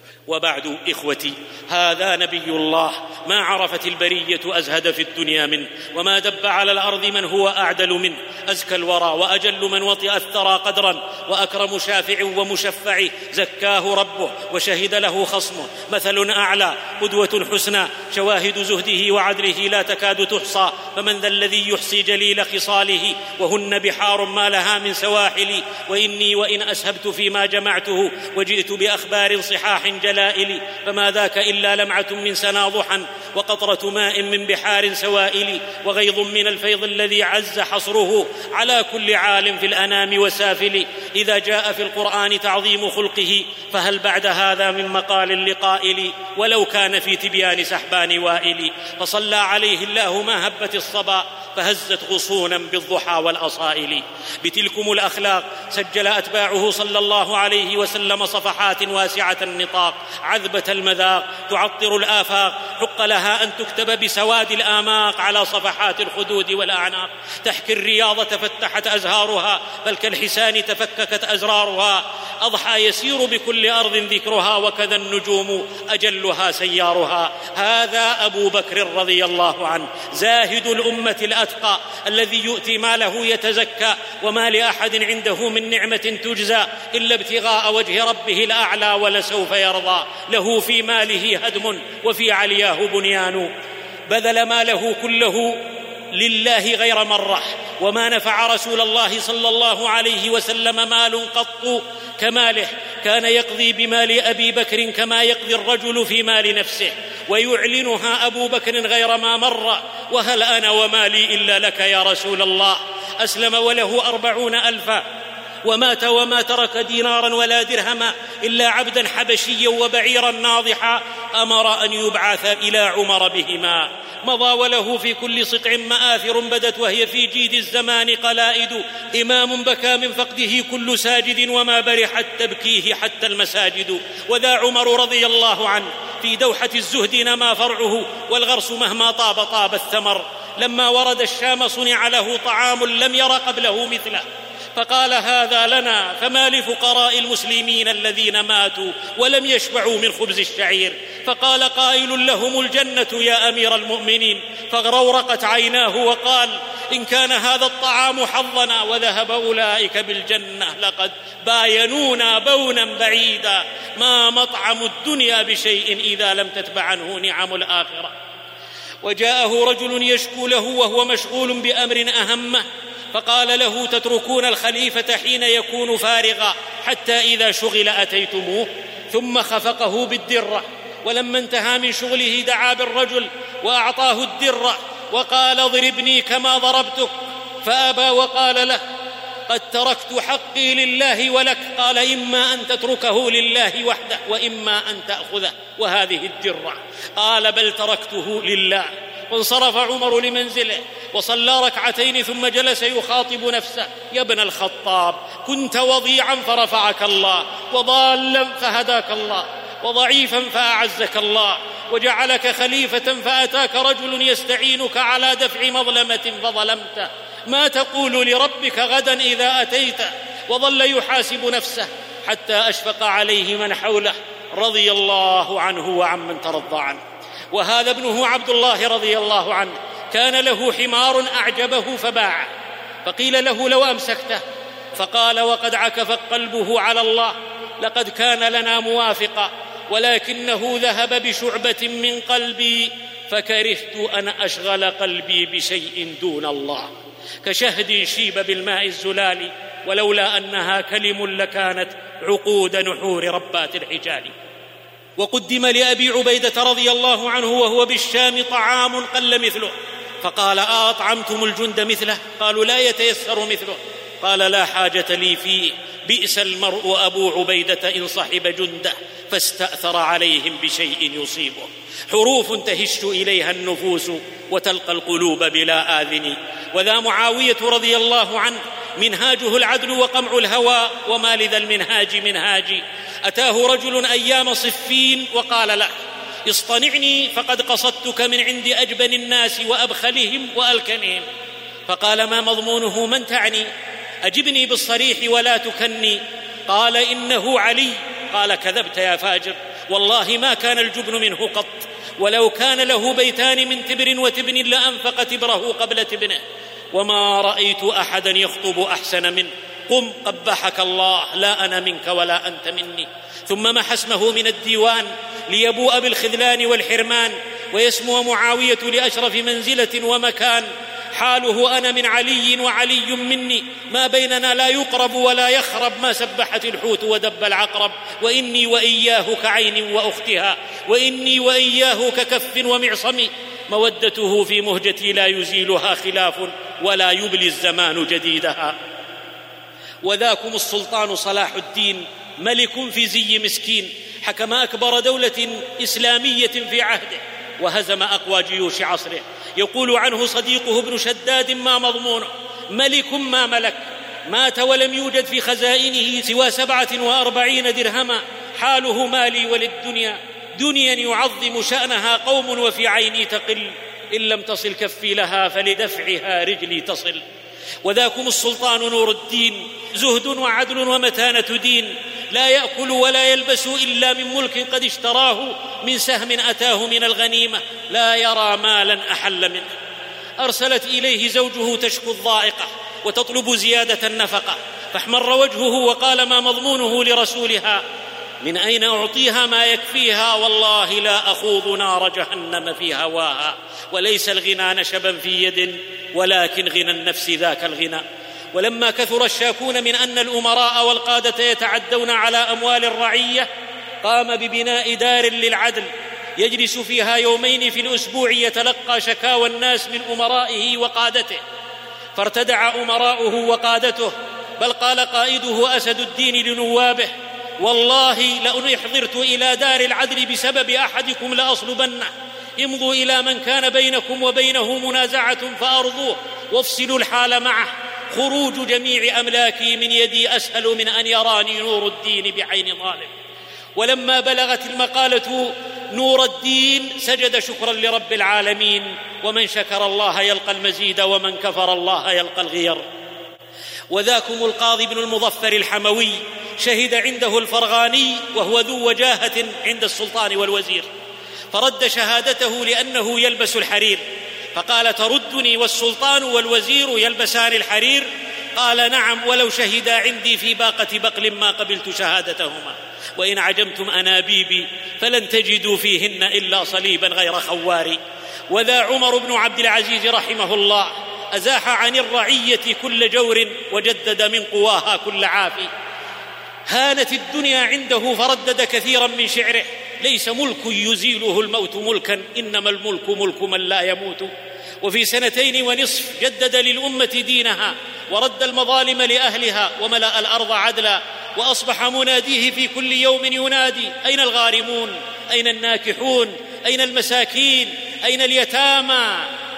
وبعد إخوتي، هذا نبي الله ما عرفت البرية أزهد في الدنيا منه، وما دب على الأرض من هو أعدل منه، أزكى الورى وأجل من وطئ الثرى قدرا، وأكرم شافع ومشفع زكاه ربه وشهد له خصمه، مثل أعلى قدوة حسنى، شواهد زهده وعدله لا تكاد تحصى. فمن ذا الذي يحصي جليل خصاله، وهن بحار ما لها من سواحل. وإني وإن أسهبت فيما جمعته، وجئت بأخبار صحاح جلال، فما ذاك إلا لمعة من سنا ضحى، وقطرة ماء من بحار سوائل، وغيض من الفيض الذي عز حصره على كل عالم في الأنام وسافل. إذا جاء في القرآن تعظيم خلقه، فهل بعد هذا من مقال لقائل، ولو كان في تبيان سحبان وائل. فصلى عليه الله ما هبت الصبا، فهزت غصونا بالضحى والأصائل. بتلكم الأخلاق سجل أتباعه صلى الله عليه وسلم صفحات واسعة النطاق، عذبة المذاق تعطر الآفاق، حق لها أن تكتب بسواد الآماق على صفحات الخدود والأعناق. تحكي الرياض الرياض تفتحت أزهارها، بل كالحسان تفككت أزرارها. أضحى يسير بكل أرض ذكرها، وكذا النجوم أجلها سيارها. هذا أبو بكر رضي الله عنه، زاهد الأمة الأتقى، الذي يؤتي ماله يتزكى، وما لأحد عنده من نعمة تجزى إلا ابتغاء وجه ربه الأعلى ولسوف يرضى. له في ماله هدم وفي علياه بنيان، بذل ماله كله لله غير مرة، وما نفع رسول الله صلى الله عليه وسلم مال قط كماله. كان يقضي بمال أبي بكر كما يقضي الرجل في مال نفسه، ويعلنها أبو بكر غير ما مر: وهل أنا ومالي إلا لك يا رسول الله. أسلم وله أربعون ألفا، ومات وما ترك دينارا ولا درهما إلا عبدا حبشيا وبعيرا ناضحا أمر أن يبعث إلى عمر بهما. مضى وله في كل سطع مآثر بدت وهي في جيد الزمان قلائد. إمام بكى من فقده كل ساجد، وما برحت تبكيه حتى المساجد. وذا عمر رضي الله عنه في دوحة الزهد نما فرعه، والغرس مهما طاب طاب الثمر. لما ورد الشام صنع له طعام لم ير قبله مثله، فقال: هذا لنا، فما لفقراء المسلمين الذين ماتوا ولم يشبعوا من خبز الشعير. فقال قائل: لهم الجنة يا أمير المؤمنين. فغرورقت عيناه وقال: إن كان هذا الطعام حظنا وذهب أولئك بالجنة لقد باينونا بونا بعيدا. ما مطعم الدنيا بشيء إذا لم تتبع عنه نعم الآخرة. وجاءه رجل يشكو له وهو مشغول بأمر أهمه، فقال له: تتركون الخليفة حين يكون فارغا حتى إذا شغل أتيتموه؟ ثم خفقه بالدرة، ولما انتهى من شغله دعا بالرجل وأعطاه الدرة وقال: اضربني كما ضربتك. فأبى وقال له: قد تركت حقي لله ولك. قال: إما أن تتركه لله وحده، وإما أن تأخذه وهذه الدرة. قال: بل تركته لله. وانصرف عمر لمنزله وصلى ركعتين، ثم جلس يخاطب نفسه: يا ابن الخطاب، كنت وضيعا فرفعك الله، وضالا فهداك الله، وضعيفا فأعزك الله، وجعلك خليفة فأتاك رجل يستعينك على دفع مظلمة فظلمته. ما تقول لربك غدا إذا أتيته؟ وظل يحاسب نفسه حتى أشفق عليه من حوله رضي الله عنه وعمن ترضى عنه. وهذا ابنه عبد الله رضي الله عنه كان له حمار أعجبه فباعه، فقيل له: لو أمسكته. فقال وقد عكف قلبه على الله: لقد كان لنا موافقا، ولكنه ذهب بشعبة من قلبي، فكرهت أن أشغل قلبي بشيء دون الله. كشهد شيب بالماء الزلال، ولولا أنها كلم لكانت عقود نحور ربات الحجال. وقدم لأبي عبيدة رضي الله عنه وهو بالشام طعام قل مثله، فقال: أطعمتم الجند مثله؟ قالوا: لا يتيسر مثله. قال: لا حاجة لي فيه، بئس المرء أبو عبيدة إن صحب جنده فاستأثر عليهم بشيء يصيبه. حروف تهش إليها النفوس وتلقى القلوب بلا آذن. وذا معاوية رضي الله عنه منهاجه العدل وقمع الهوى، وما لذا المنهاج منهاجي. أتاه رجل أيام صفين وقال له: اصطنعني فقد قصدتك من عند أجبن الناس وأبخلهم وألكنهم. فقال: ما مضمونه؟ من تعني؟ أجبني بالصريح ولا تكني. قال: إنه علي. قال: كذبت يا فاجر، والله ما كان الجبن منه قط، ولو كان له بيتان من تبر وتبن لأنفق تبره قبل تبنه، وما رأيت أحدا يخطب أحسن منه. قم قبحك الله، لا أنا منك ولا أنت مني. ثم محى اسمه من الديوان ليبوء بالخذلان والحرمان، ويسمو معاوية لأشرف منزلة ومكان. حاله أنا من علي وعلي مني، ما بيننا لا يقرب ولا يخرب، ما سبحت الحوت ودب العقرب. وإني وإياه كعين وأختها، وإني وإياه ككف ومعصم، مودته في مهجتي لا يزيلها خلاف، ولا يبلي الزمان جديدها. وذاكم السلطان صلاح الدين، ملك في زي مسكين، حكم أكبر دولة إسلامية في عهده، وهزم أقوى جيوش عصره. يقول عنه صديقه ابن شداد: ما مضمونه؟ ملك ما ملك، مات ولم يوجد في خزائنه سوى سبعة وأربعين درهما. حاله مالي وللدنيا، دنيا يعظم شأنها قوم وفي عيني تقل، إن لم تصل كفي لها فلدفعها رجلي تصل. وذاكم السلطان نور الدين، زهد وعدل ومتانة دين، لا يأكل ولا يلبس إلا من ملك قد اشتراه، من سهم أتاه من الغنيمة، لا يرى مالا أحل منه. أرسلت إليه زوجه تشكو الضائقة وتطلب زيادة النفقة، فاحمر وجهه وقال ما مضمونه لرسولها؟ من أين أعطيها ما يكفيها؟ والله لا أخوض نار جهنم في هواها. وليس الغنى نشبا في يد، ولكن غنى النفس ذاك الغنى. ولما كثر الشاكون من أن الأمراء والقادة يتعدون على أموال الرعية، قام ببناء دار للعدل يجلس فيها يومين في الأسبوع يتلقى شكاوى الناس من أمرائه وقادته. فارتدع أمراؤه وقادته، بل قال قائده أسد الدين لنوابه: والله لئن احضرت إلى دار العدل بسبب أحدكم لأصلبنه. امضوا إلى من كان بينكم وبينه منازعة فأرضوه وافصلوا الحال معه. خروج جميع أملاكي من يدي أسهل من أن يراني نور الدين بعين ظالم. ولما بلغت المقالة نور الدين سجد شكرا لرب العالمين، ومن شكر الله يلقى المزيد، ومن كفر الله يلقى الغير. وذاكم القاضي بن المظفر الحموي، شهد عنده الفرغاني وهو ذو وجاهة عند السلطان والوزير، فرد شهادته لأنه يلبس الحرير، فقال: تردني والسلطان والوزير يلبسان الحرير؟ قال: نعم، ولو شهدا عندي في باقة بقل ما قبلت شهادتهما. وإن عجمتم أنابيبي فلن تجدوا فيهن إلا صليبا غير خوار. وذا عمر بن عبد العزيز رحمه الله، أزاح عن الرعية كل جور وجدد من قواها كل عافي. هانت الدنيا عنده فردد كثيرا من شعره: ليس ملك يزيله الموت ملكا، إنما الملك ملك من لا يموت. وفي سنتين ونصف جدد للأمة دينها، ورد المظالم لأهلها، وملأ الأرض عدلا. وأصبح مناديه في كل يوم ينادي: أين الغارمون؟ أين الناكحون؟ أين المساكين؟ أين اليتامى؟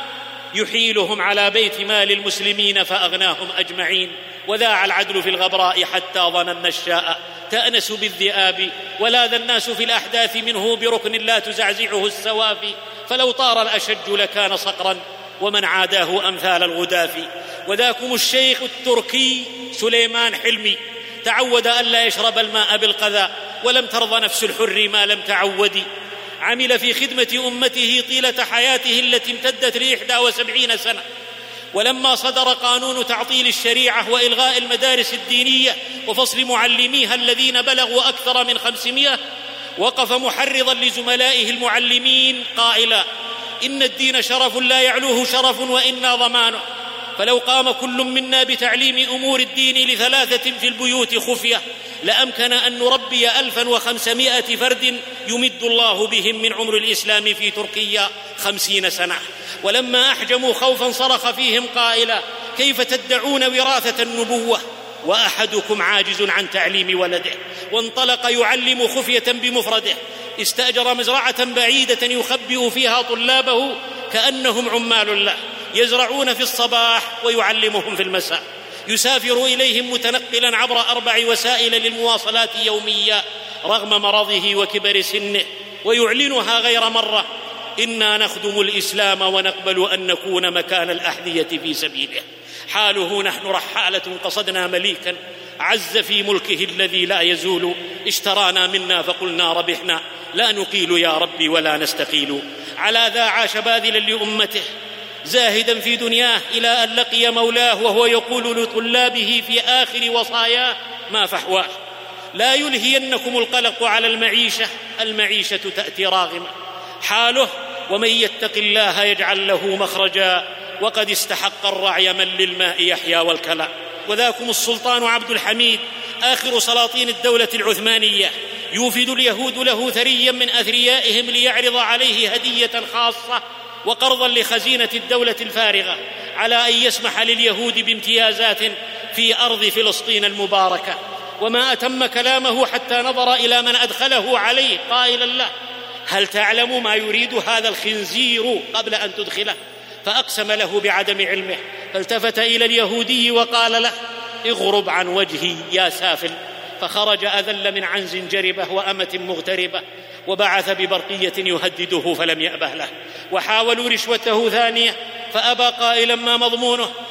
يحيلهم على بيت مال المسلمين فأغناهم أجمعين. وذاع العدل في الغبراء حتى ظننا الشاء تأنس بالذئاب، ولاذ الناس في الأحداث منه بركن لا تزعزعه السوافي. فلو طار الأشج لكان صقرا، ومن عاداه أمثال الغداف. وذاكم الشيخ التركي سليمان حلمي، تعود ألا يشرب الماء بالقذى، ولم ترضى نفس الحر ما لم تعود. عمل في خدمة أمته طيلة حياته التي امتدت لإحدى وسبعين سنة. ولما صدر قانون تعطيل الشريعة وإلغاء المدارس الدينية وفصل معلميها الذين بلغوا أكثر من خمسمائة، وقف محرضا لزملائه المعلمين قائلا: إن الدين شرف لا يعلوه شرف وإنا ضمانه. فلو قام كل منا بتعليم أمور الدين لثلاثة في البيوت خفية لأمكن أن نربي ألفا وخمسمائة فرد يمد الله بهم من عمر الإسلام في تركيا خمسين سنة. ولما أحجموا خوفا صرخ فيهم قائلا: كيف تدعون وراثة النبوة وأحدكم عاجز عن تعليم ولده؟ وانطلق يعلم خفية بمفرده. استأجر مزرعة بعيدة يخبئ فيها طلابه كأنهم عمال له، يزرعون في الصباح ويعلمهم في المساء. يسافر إليهم متنقلا عبر أربع وسائل للمواصلات يوميا رغم مرضه وكبر سنه، ويعلنها غير مرة: إنا نخدم الإسلام ونقبل أن نكون مكان الأحذية في سبيله. حاله: نحن رحالة قصدنا مليكا عز في ملكه الذي لا يزول، اشترانا منا فقلنا ربحنا، لا نقيل يا ربي ولا نستقيل. على ذا عاش باذلا لأمته زاهدا في دنياه إلى أن لقي مولاه، وهو يقول لطلابه في آخر وصاياه: ما فحواه، لا يلهينكم القلق على المعيشة، المعيشة تأتي راغمة. حاله: ومن يتق الله يجعل له مخرجا، وقد استحق الرعي من للماء يحيا والكلى. وذاكم السلطان عبد الحميد، آخر سلاطين الدولة العثمانية، يوفد اليهود له ثريا من أثريائهم ليعرض عليه هدية خاصة وقرضا لخزينة الدولة الفارغة على أن يسمح لليهود بامتيازات في أرض فلسطين المباركة. وما أتم كلامه حتى نظر إلى من أدخله عليه قائلا له: هل تعلم ما يريد هذا الخنزير قبل أن تدخله؟ فأقسم له بعدم علمه، فالتفت إلى اليهودي وقال له: اغرب عن وجهي يا سافل. فخرج أذل من عنز جربة وأمة مغتربة، وبعث ببرقية يهدده فلم يأبه له. وحاولوا رشوته ثانية فأبى قائلا: ما مضمونه؟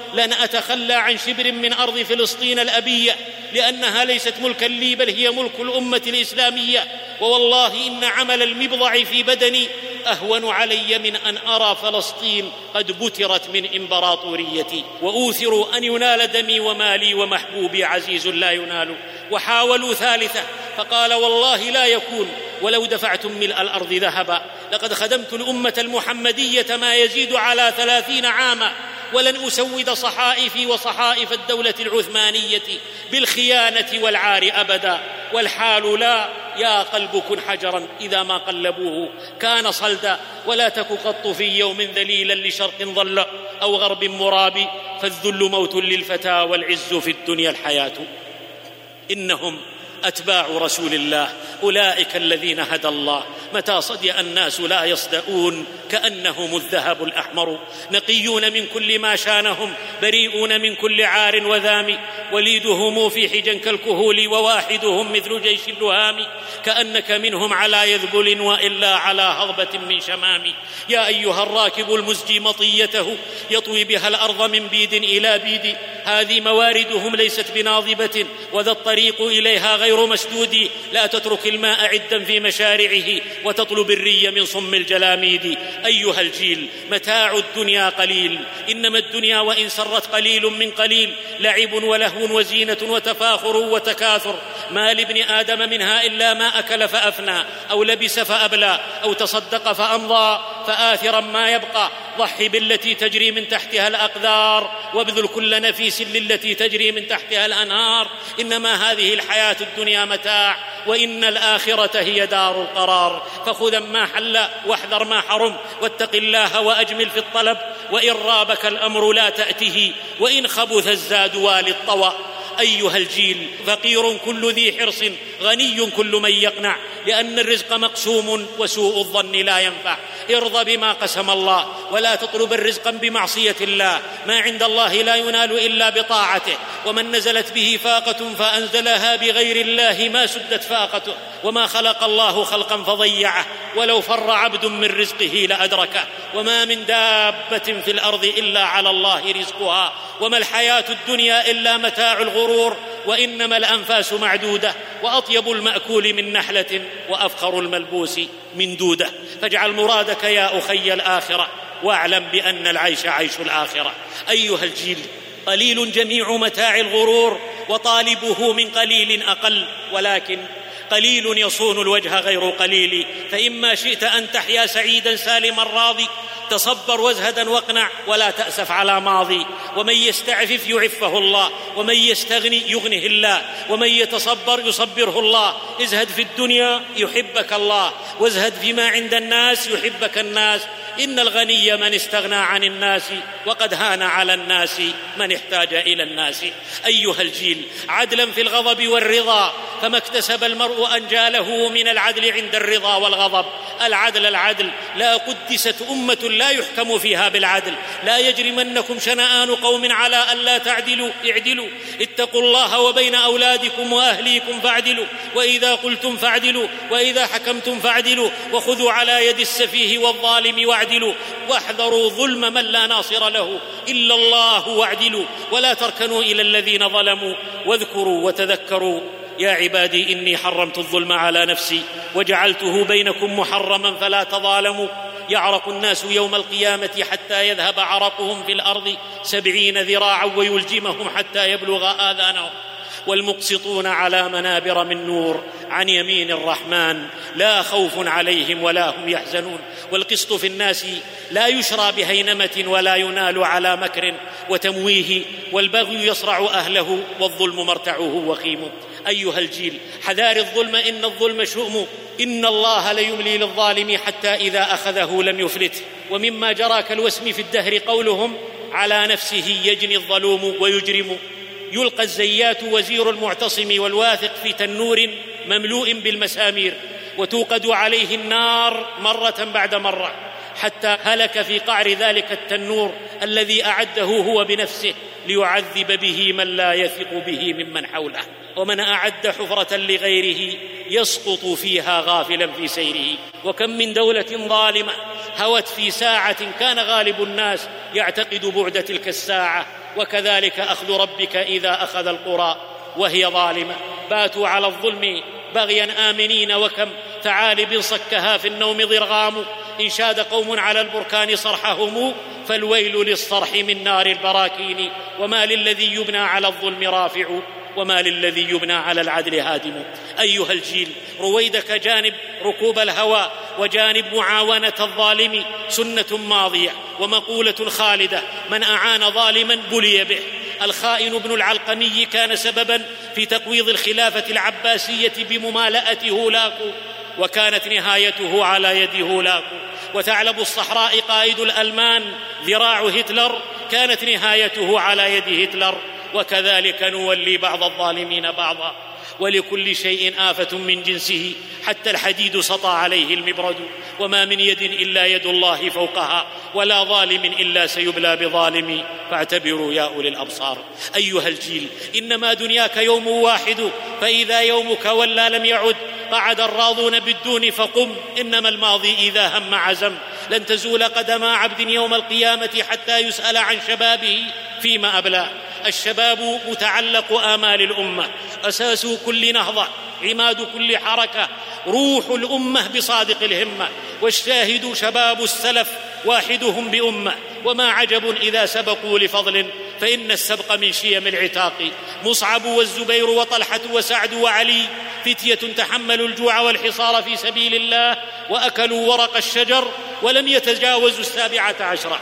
لن أتخلى عن شبر من أرض فلسطين الأبية، لأنها ليست ملكا لي بل هي ملك الأمة الإسلامية، ووالله إن عمل المبضع في بدني أهون علي من أن أرى فلسطين قد بترت من إمبراطوريتي. وأوثر أن ينال دمي ومالي ومحبوبي عزيز لا ينال. وحاولوا ثالثة فقال والله لا يكون ولو دفعتم ملء الأرض ذهبا. لقد خدمت الأمة المحمدية ما يزيد على ثلاثين عاما، ولن أسود صحائفي وصحائف الدولة العثمانية بالخيانة والعار أبدا. والحال لا، يا قلب كن حجرا إذا ما قلبوه كان صلدا، ولا تك قط في يوم ذليلا لشرق ظل أو غرب مرابي، فالذل موت للفتى والعز في الدنيا الحياة. إنهم أتباع رسول الله، أولئك الذين هدى الله، متى صدأ الناس لا يصدؤون كأنهم الذهب الأحمر، نقيون من كل ما شانهم، بريئون من كل عار وذام، وليدهم في حجا كالكهول، وواحدهم مثل جيش اللهام، كأنك منهم على يذبل وإلا على هضبة من شمام. يا أيها الراكب المزجي مطيته يطوي بها الأرض من بيد إلى بيد، هذه مواردهم ليست بناضبة، وذا الطريق إليها غير مسدود. لا تترك الماء عدا في مشارعه وتطلب الري من صم الجلاميد. أيها الجيل متاع الدنيا قليل، إنما الدنيا وإن سرت قليل من قليل، لعب ولهو وزينة وتفاخر وتكاثر، ما لابن آدم منها إلا ما أكل فأفنى، أو لبس فأبلى، أو تصدق فأمضى، فآثرا ما يبقى. ضحي بالتي تجري من تحتها الأقدار، وابذل كل نفيس للتي تجري من تحتها الأنهار. إنما هذه الحياة الدنيا متاع، وإن الآخرة هي دار القرار. فخذ ما حل واحذر ما حرم، واتق الله وأجمل في الطلب، وإن رابك الأمر لا تأته، وإن خبث الزاد والي الطوى. أيها الجيل فقير كل ذي حرص، غني كل من يقنع، لأن الرزق مقسوم وسوء الظن لا ينفع. ارضى بما قسم الله، ولا تطلب الرزق بمعصية الله، ما عند الله لا ينال إلا بطاعته. ومن نزلت به فاقة فأنزلها بغير الله ما سدت فاقته، وما خلق الله خلقا فضيعه، ولو فر عبد من رزقه لأدركه. وما من دابة في الأرض إلا على الله رزقها، وما الحياة الدنيا إلا متاع الغرور، وإنما الأنفاس معدودة، وأطيب المأكول من نحلة، وأفخر الملبوس من دودة. فاجعل مرادك يا أخي الآخرة، واعلم بأن العيش عيش الآخرة. أيها الجيل قليل جميع متاع الغرور، وطالبه من قليل أقل، ولكن قليل يصون الوجه غير قليل. فإما شئت أن تحيا سعيدا سالما راضي، تصبر وازهدا واقنع، ولا تأسف على ماضي. ومن يستعفف يعفه الله، ومن يستغني يغنه الله، ومن يتصبر يصبره الله. ازهد في الدنيا يحبك الله، وازهد فيما عند الناس يحبك الناس. إن الغني من استغنى عن الناس، وقد هان على الناس من احتاج إلى الناس. أيها الجيل عدلا في الغضب والرضا، فما اكتسب المرء أنجاله من العدل عند الرضا والغضب. العدل العدل، لا قدست أمة لا يحكم فيها بالعدل. لا يجرمنكم شنآن قوم على ألا تعدلوا، اعدلوا. اتقوا الله وبين أولادكم وأهليكم فاعدلوا، وإذا قلتم فاعدلوا، وإذا حكمتم فاعدلوا، وخذوا على يد السفيه والظالم واعدلوا، واحذروا ظلم من لا ناصر له إلا الله واعدلوا، ولا تركنوا إلى الذين ظلموا. واذكروا وتذكروا يا عبادي إني حرمت الظلم على نفسي وجعلته بينكم محرما فلا تظالموا. يعرق الناس يوم القيامة حتى يذهب عرقهم في الأرض سبعين ذراعا، ويلجمهم حتى يبلغ آذانهم. والمقسطون على منابر من نور عن يمين الرحمن، لا خوف عليهم ولا هم يحزنون. والقسط في الناس لا يشرى بهينمة، ولا ينال على مكر وتمويه. والبغي يصرع أهله، والظلم مرتعه وخيم. أيها الجيل حذار الظلم، إن الظلم شؤم، إن الله ليملي للظالم حتى إذا أخذه لم يفلته. ومما جرى كالوسم في الدهر قولهم على نفسه يجني الظلوم ويجرم. يلقى الزيات وزير المعتصم والواثق في تنور مملوء بالمسامير، وتوقد عليه النار مرة بعد مرة، حتى هلك في قعر ذلك التنور الذي أعده هو بنفسه ليعذب به من لا يثق به ممن حوله. ومن أعد حفرة لغيره يسقط فيها غافلا في سيره. وكم من دولة ظالمة هوت في ساعة كان غالب الناس يعتقد بعد تلك الساعة، وكذلك أخذ ربك إذا أخذ القرى وهي ظالمة. باتوا على الظلم بغيا آمنين، وكم ثعالب صكها في النوم ضرغام. إن شاد قوم على البركان صرحهم فالويل للصرح من نار البراكين. وما للذي يبنى على الظلم رافع وما للذي يبنى على العدل هادم. أيها الجيل، رويدك جانب ركوب الهوى وجانب معاونة الظالم سنة ماضية ومقولة خالدة: من أعان ظالما بلي به. الخائن ابن العلقمي كان سببا في تقويض الخلافة العباسية بممالأة هولاكو، وكانت نهايته على يد هولاكو. وثعلب الصحراء قائد الألمان ذراع هتلر كانت نهايته على يد هتلر، وكذلك نولي بعض الظالمين بعضا. ولكل شيء آفة من جنسه، حتى الحديد سطى عليه المبرد. وما من يد إلا يد الله فوقها، ولا ظالم إلا سيبلى بظالم، فاعتبروا يا أولي الأبصار. أيها الجيل، إنما دنياك يوم واحد، فإذا يومك ولى لم يعد. قعد الراضون بالدون فقم، إنما الماضي إذا هم عزم. لن تزول قدم عبد يوم القيامة حتى يسأل عن شبابه فيما أبلى. الشباب متعلق آمال الأمة، أساس كل نهضة، عماد كل حركة، روح الأمة بصادق الهمة. والشاهد شباب السلف واحدهم بأمة. وما عجب إذا سبقوا لفضل، فإن السبق من شيم العتاق. مصعب والزبير وطلحة وسعد وعلي فتية تحملوا الجوع والحصار في سبيل الله، وأكلوا ورق الشجر ولم يتجاوزوا السابعة عشرة.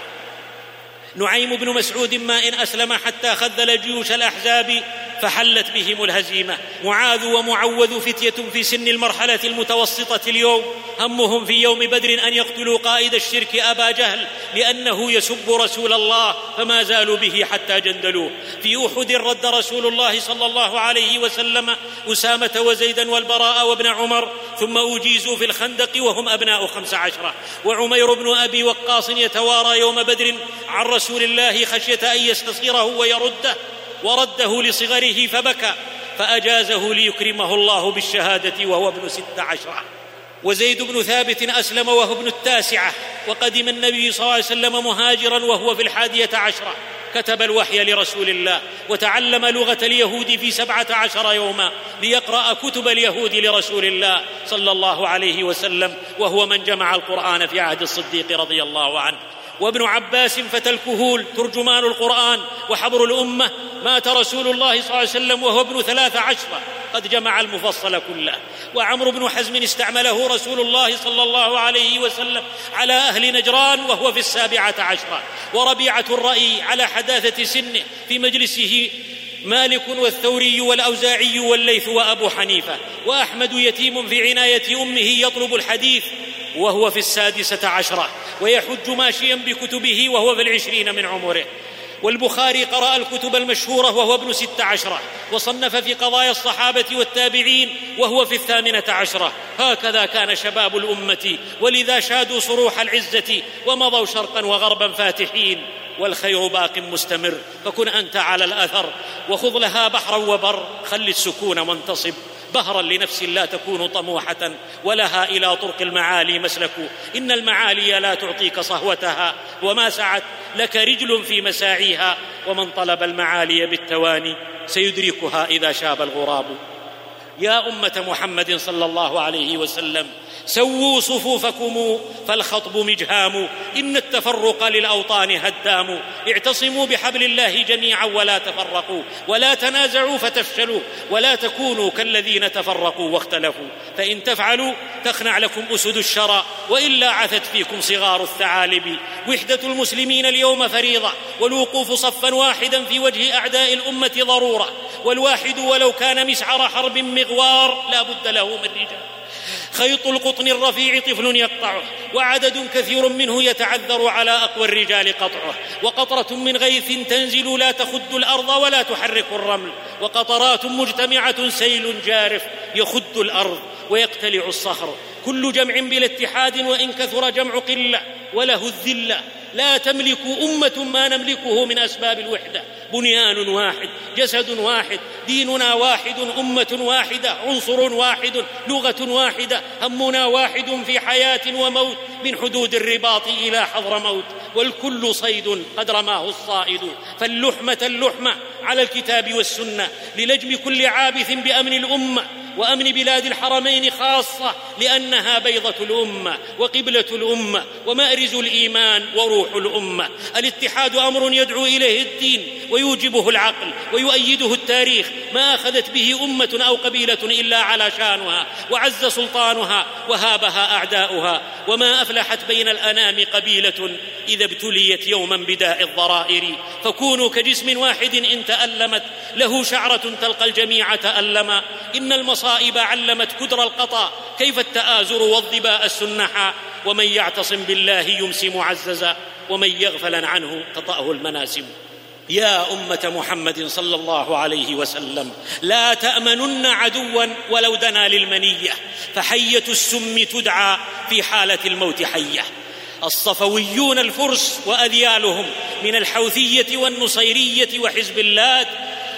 نعيم بن مسعود ما إن أسلم حتى خذل جيوش الأحزاب فحلت بهم الهزيمة. معاذ ومعوذ فتية في سن المرحلة المتوسطة اليوم، همهم في يوم بدر أن يقتلوا قائد الشرك أبا جهل لأنه يسب رسول الله، فما زالوا به حتى جندلوه. في أحد رد رسول الله صلى الله عليه وسلم أسامة وزيدا والبراء وابن عمر، ثم أجيزوا في الخندق وهم أبناء خمس عشرة. وعمير بن أبي وقاص يتوارى يوم بدر عن رسول الله خشية أن يستصغره ويرده، ورده لصغره فبكى، فأجازه ليكرمه الله بالشهادة وهو ابن ست عشرة. وزيد بن ثابت أسلم وهو ابن التاسعة، وقدم النبي صلى الله عليه وسلم مهاجرا وهو في الحادية عشرة. كتب الوحي لرسول الله، وتعلم لغة اليهود في سبعة عشر يوما ليقرأ كتب اليهود لرسول الله صلى الله عليه وسلم، وهو من جمع القرآن في عهد الصديق رضي الله عنه. وابن عباس فتى الكهول ترجمان القرآن وحبر الأمة، مات رسول الله صلى الله عليه وسلم وهو ابن ثلاث عشرة، قد جمع المفصل كله. وعمرو بن حزم استعمله رسول الله صلى الله عليه وسلم على أهل نجران وهو في السابعة عشرة. وربيعة الرأي على حداثة سنه في مجلسه مالك والثوري والأوزاعي والليث وأبو حنيفة. وأحمد يتيم في عناية أمه يطلب الحديث وهو في السادسة عشرة، ويحج ماشيا بكتبه وهو في العشرين من عمره. والبخاري قرأ الكتب المشهورة وهو ابن ست عشرة، وصنف في قضايا الصحابة والتابعين وهو في الثامنة عشرة. هكذا كان شباب الأمة، ولذا شادوا صروح العزة ومضوا شرقا وغربا فاتحين. والخير باق مستمر، فكن أنت على الأثر، وخذ لها بحرا وبر، خل السكون منتصب بهرا لنفس لا تكون طموحة، ولها إلى طرق المعالي مسلك. إن المعالي لا تعطيك صهوتها، وما سعت لك رجل في مساعيها. ومن طلب المعالي بالتواني سيدركها إذا شاب الغراب. يا أمة محمد صلى الله عليه وسلم، سووا صفوفكم فالخطب مجهام، إن التفرق للأوطان هدام. اعتصموا بحبل الله جميعا ولا تفرقوا، ولا تنازعوا فتفشلوا، ولا تكونوا كالذين تفرقوا واختلفوا. فإن تفعلوا تخنع لكم أسد الشرى، وإلا عثت فيكم صغار الثعالب. وحدة المسلمين اليوم فريضة، والوقوف صفا واحدا في وجه أعداء الأمة ضرورة. والواحد ولو كان مسعر حرب مغوار لا بد له من رجال. خيط القطن الرفيع طفل يقطعه، وعدد كثير منه يتعذر على أقوى الرجال قطعه. وقطرة من غيث تنزل لا تخد الأرض ولا تحرك الرمل، وقطرات مجتمعة سيل جارف يخد الأرض ويقتلع الصخر. كل جمع بلا اتحاد وإن كثر جمع قلة وله الذلة. لا تملك أمة ما نملكه من أسباب الوحدة. بنيان واحد، جسد واحد، ديننا واحد، أمة واحدة، عنصر واحد، لغة واحدة، همنا واحد في حياة وموت، من حدود الرباط إلى حضرموت، والكل صيد قد رماه الصائد. فاللحمة اللحمة على الكتاب والسنة للجم كل عابث بأمن الأمة وأمن بلاد الحرمين خاصة، لأنها بيضة الأمة وقبلة الأمة ومأرز الإيمان وروح الأمة. الاتحاد أمر يدعو إليه الدين ويوجبه العقل ويؤيده التاريخ، ما أخذت به أمة أو قبيلة إلا على شانها وعز سلطانها وهابها أعداؤها، وما أفلحت بين الأنام قبيلة إذا ابتليت يوما بداء الضرائر. فكونوا كجسم واحد إن تألمت له شعرة تلقى الجميع تألما. إن المصائب علمت كدر القطا، كيف التآزر والظباء السنحا. ومن يعتصم بالله يمسي معززا، ومن يغفل عنه تطأه المناسم. يا أمة محمد صلى الله عليه وسلم، لا تأمنن عدوا ولو دنا للمنية، فحية السم تدعى في حالة الموت حية. الصفويون الفرس وأذيالهم من الحوثية والنصيرية وحزب اللات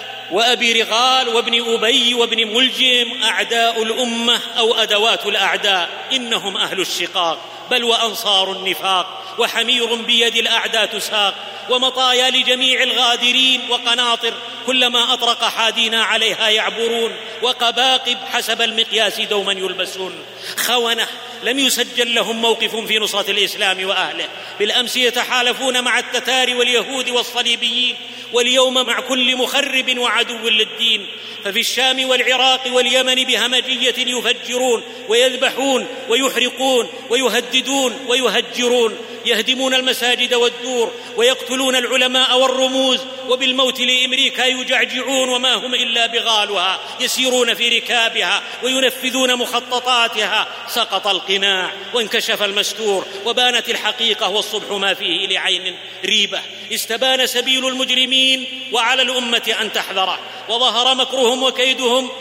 وأبي رغال وابن أبي وابن ملجم أعداء الأمة أو أدوات الأعداء. إنهم أهل الشقاق بل وأنصار النفاق، وحمير بيد الأعداء تساق، ومطايا لجميع الغادرين، وقناطر كلما أطرق حادينا عليها يعبرون، وقباقب حسب المقياس دوما يلبسون. خونة لم يسجل لهم موقف في نصرة الإسلام وأهله، بالأمس يتحالفون مع التتار واليهود والصليبيين، واليوم مع كل مخرب وعدو للدين. ففي الشام والعراق واليمن بهمجية يفجرون ويذبحون ويحرقون ويهددون ويهجرون، يهدمون المساجد والدور ويقتلون العلماء والرموز، وبالموت لأمريكا يجعجعون وما هم إلا بغالها، يسيرون في ركابها وينفذون مخططاتها. سقط القناع وانكشف المستور، وبانت الحقيقة والصبح ما فيه لعين ريبة. استبان سبيل المجرمين، وعلى الأمة أن تحذره، وظهر مكرهم وكيدهم،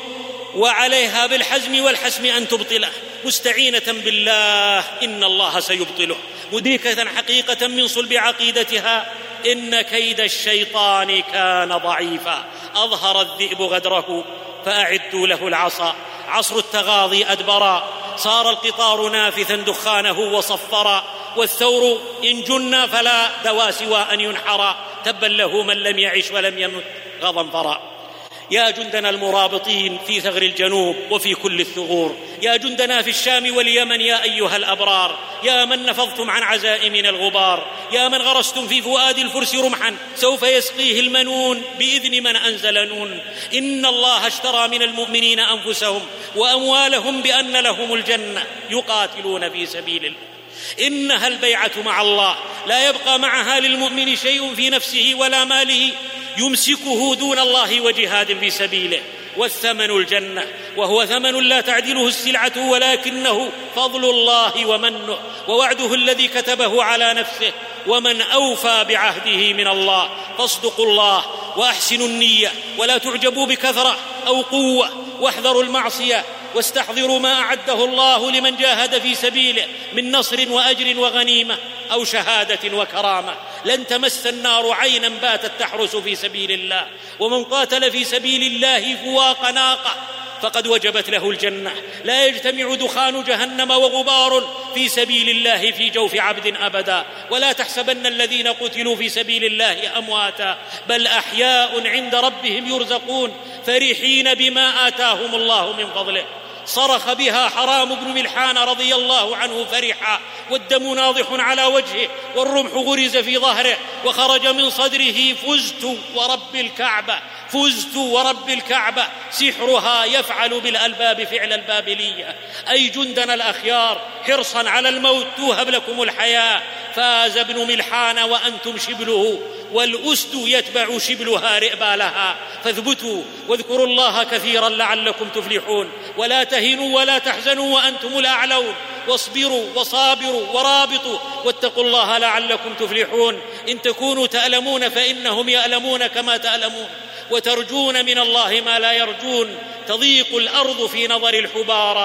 وعليها بالحزم والحسم أن تبطله، مستعينة بالله إن الله سيبطله، مدركة حقيقة من صلب عقيدتها إن كيد الشيطان كان ضعيفا. أظهر الذئب غدره فأعدوا له العصا، عصر التغاضي أدبرا، صار القطار نافثا دخانه وصفرا، والثور إن جن فلا دوا سوى أن ينحرا، تبا له من لم يعش ولم يمت غضنفرا. يا جندنا المرابطين في ثغر الجنوب وفي كل الثغور، يا جندنا في الشام واليمن يا أيها الأبرار، يا من نفضتم عن عزائمنا الغبار، يا من غرستم في فؤاد الفرس رمحا سوف يسقيه المنون بإذن من أنزل نون. إن الله اشترى من المؤمنين أنفسهم وأموالهم بأن لهم الجنة يقاتلون في سبيل الله. إنها البيعة مع الله، لا يبقى معها للمؤمن شيء في نفسه ولا ماله يمسكه دون الله وجهاد في سبيله، والثمن الجنة، وهو ثمن لا تعدله السلعة، ولكنه فضل الله ومنه ووعده الذي كتبه على نفسه. ومن أوفى بعهده من الله. فاصدقوا الله وأحسنوا النية، ولا تعجبوا بكثرة أو قوة، واحذروا المعصية، واستحضروا ما أعده الله لمن جاهد في سبيله من نصر وأجر وغنيمة أو شهادة وكرامة. لن تمس النار عينا باتت تحرس في سبيل الله، ومن قاتل في سبيل الله فواق ناقة فقد وجبت له الجنة. لا يجتمع دخان جهنم وغبار في سبيل الله في جوف عبد أبدا. ولا تحسبن الذين قتلوا في سبيل الله أمواتا، بل أحياء عند ربهم يرزقون، فرحين بما آتاهم الله من فضله. صرخ بها حرام بن ملحان رضي الله عنه فرحا، والدم ناضح على وجهه، والرمح غرز في ظهره، وخرج من صدره: فزت ورب الكعبة، فزت ورب الكعبة، سحرها يفعل بالألباب فعل البابلية. أي جندنا الأخيار، حرصا على الموت توهب لكم الحياة. فاز ابن ملحان وأنتم شبله، والأسد يتبع شبلها رئبالها. فاثبتوا واذكروا الله كثيرا لعلكم تفلحون، ولا تهنوا ولا تحزنوا وأنتم الأعلون، واصبروا وصابروا ورابطوا، واتقوا الله لعلكم تفلحون. إن تكونوا تألمون فإنهم يألمون كما تألمون، وترجون من الله ما لا يرجون. تضيق الأرض في نظر الحبارى،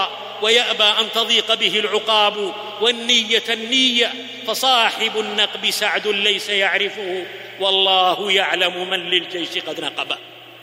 ويأبى أن تضيق به العقاب، والنية النية، فصاحب النقب سعد ليس يعرفه، والله يعلم من للجيش قد نقب.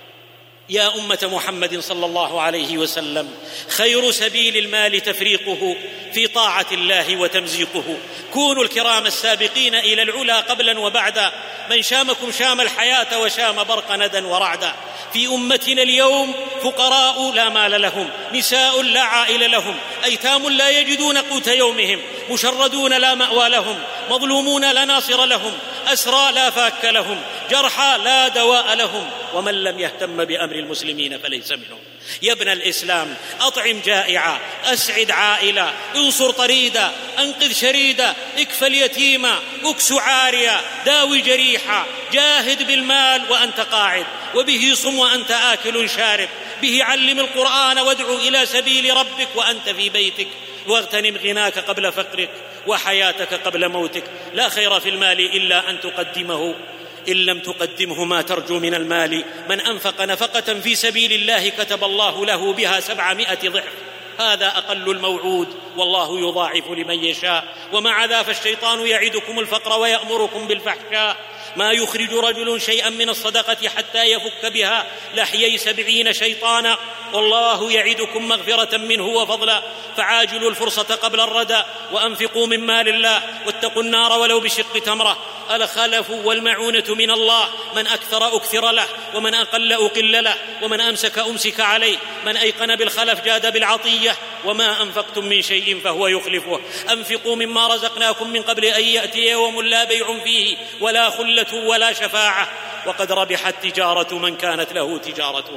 يا أمة محمد صلى الله عليه وسلم، خير سبيل المال تفريقه في طاعة الله وتمزيقه. كونوا الكرام السابقين إلى العلا قبلا وبعدا، من شامكم شام الحياة وشام برق ندى ورعدا. في أمتنا اليوم فقراء لا مال لهم، نساء لا عائل لهم، أيتام لا يجدون قوت يومهم، مشردون لا مأوى لهم، مظلومون لا ناصر لهم، أسرى لا فاك لهم، جرحى لا دواء لهم، ومن لم يهتم بأمر المسلمين فليس منهم. يا ابن الإسلام، أطعم جائعا، أسعد عائلا، انصر طريدا، أنقذ شريدا، اكفى اليتيما، اكس عاريا، داوي جريحا، جاهد بالمال وأنت قاعد، وبه صم وأنت آكل شارب، به علم القرآن وادعو إلى سبيل ربك وأنت في بيتك، واغتنم غناك قبل فقرك وحياتك قبل موتك. لا خير في المال إلا أن تقدمه، إن لم تقدمه ما ترجو من المال. من أنفق نفقة في سبيل الله كتب الله له بها سبعمائة ضعف، هذا أقل الموعود، والله يضاعف لمن يشاء. ومع ذا فالشيطان يعدكم الفقر ويأمركم بالفحشاء. ما يخرج رجل شيئا من الصدقة حتى يفك بها لحيي سبعين شيطانا، والله يعدكم مغفرة منه وفضلا. فعاجلوا الفرصة قبل الردى، وأنفقوا من مال الله، واتقوا النار ولو بشق تمرة. الخلف والمعونة من الله، من أكثر أكثر له، ومن أقل أقل له، ومن أمسك أمسك عليه. من أيقن بالخلف جاد بالعطية، وما أنفقتم من شيء فهو يخلفه. أنفقوا مما رزقناكم من قبل أن يأتي يوم لا بيع فيه ولا خلة ولا شفاعة، وقد ربحت تجارة من كانت له تجارته.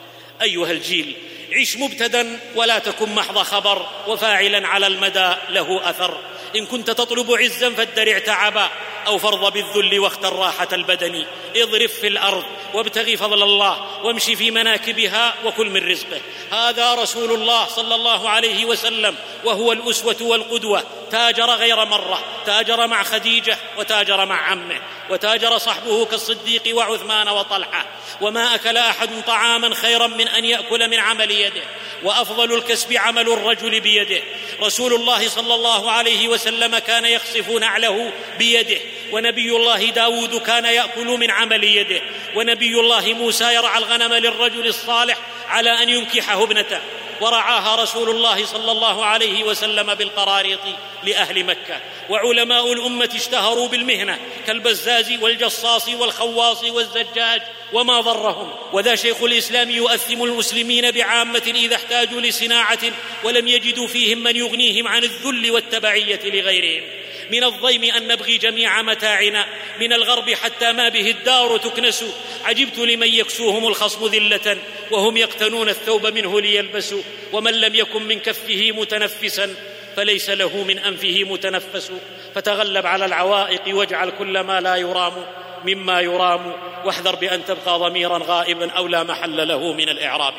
أيها الجيل، عش مبتدا ولا تكن محض خبر، وفاعلا على المدى له أثر. إن كنت تطلب عزا فادرع تعبا، أو فرض بالذل واختر راحة البدن. اضرب في الأرض وابتغي فضل الله، وامشي في مناكبها وكل من رزقه. هذا رسول الله صلى الله عليه وسلم، وهو الأسوة والقدوة. تاجر غير مرة، تاجر مع خديجة، وتاجر مع عمه، وتاجر صحبه كالصديق وعثمان وطلحة. وما أكل أحد طعاما خيرا من أن يأكل من عمل يده، وأفضل الكسب عمل الرجل بيده. رسول الله صلى الله عليه وسلم كان يخصف نعله بيده، ونبي الله داود كان يأكل من عمل يده، ونبي الله موسى يرعى الغنم للرجل الصالح على أن ينكحه ابنته، ورعاها رسول الله صلى الله عليه وسلم بالقراريط لأهل مكة. وعلماء الأمة اشتهروا بالمهنة كالبزاز والجصاص والخواص والزجاج، وما ضرهم. وذا شيخ الإسلام يؤثم المسلمين بعامة إذا احتاجوا لصناعة ولم يجدوا فيهم من يغنيهم عن الذل والتبعية لغيرهم. من الضيم أن نبغي جميع متاعنا من الغرب حتى ما به الدار تكنس. عجبت لمن يكسوهم الخصم ذلة وهم يقتنون الثوب منه ليلبسوا. ومن لم يكن من كفه متنفسا فليس له من أنفه متنفس. فتغلب على العوائق واجعل كل ما لا يرام مما يرام، واحذر بأن تبقى ضميرا غائبا أو لا محل له من الإعراب.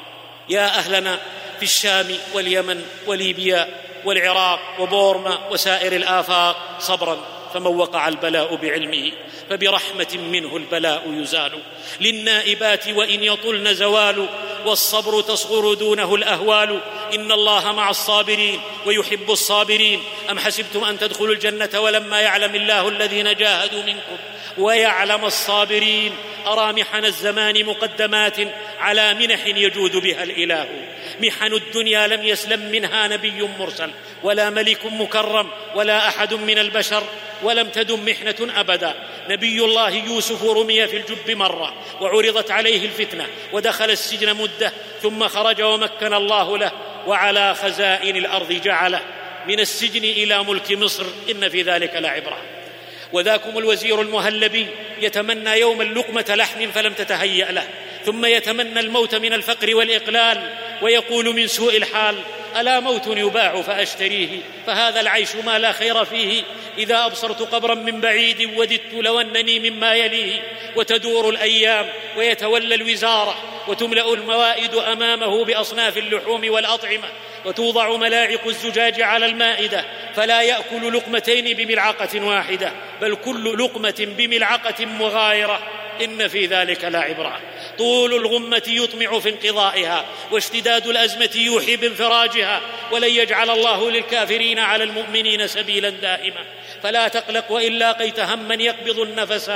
يا أهلنا في الشام واليمن وليبيا والعراق وبورما وسائر الآفاق، صبرا، فمن وقع البلاء بعلمه فبرحمة منه البلاء يزال. للنائبات وإن يطلن زوال، والصبر تصغر دونه الأهوال. إن الله مع الصابرين ويحب الصابرين. أم حسبتم أن تدخلوا الجنة ولما يعلم الله الذين جاهدوا منكم ويعلم الصابرين. أرى محن الزمان مقدمات على منح يجود بها الإله. محن الدنيا لم يسلم منها نبي مرسل ولا ملك مكرم ولا أحد من البشر، ولم تدم محنة أبدا. نبي الله يوسف رمي في الجب مرة وعرضت عليه الفتنة ودخل السجن مدة، ثم خرج ومكن الله له وعلى خزائن الأرض جعله. من السجن إلى ملك مصر إن في ذلك لعبرة. وذاكم الوزير المهلبي يتمنى يوم اللقمة لحم فلم تتهيأ له، ثم يتمنى الموت من الفقر والإقلال، ويقول من سوء الحال ألا موت يباع فأشتريه، فهذا العيش ما لا خير فيه. إذا أبصرت قبرا من بعيد وددت لو أنني مما يليه. وتدور الأيام ويتولى الوزارة، وتملأ الموائد أمامه بأصناف اللحوم والأطعمة، وتوضع ملاعق الزجاج على المائدة، فلا يأكل لقمتين بملعقة واحدة، بل كل لقمة بملعقة مغايرة. إن في ذلك لعبرة. طول الغمة يطمع في انقضائها، واشتداد الأزمة يوحي بانفراجها، ولن يجعل الله للكافرين على المؤمنين سبيلا دائما. فلا تقلق وإن لاقيت هما يقبض النفس،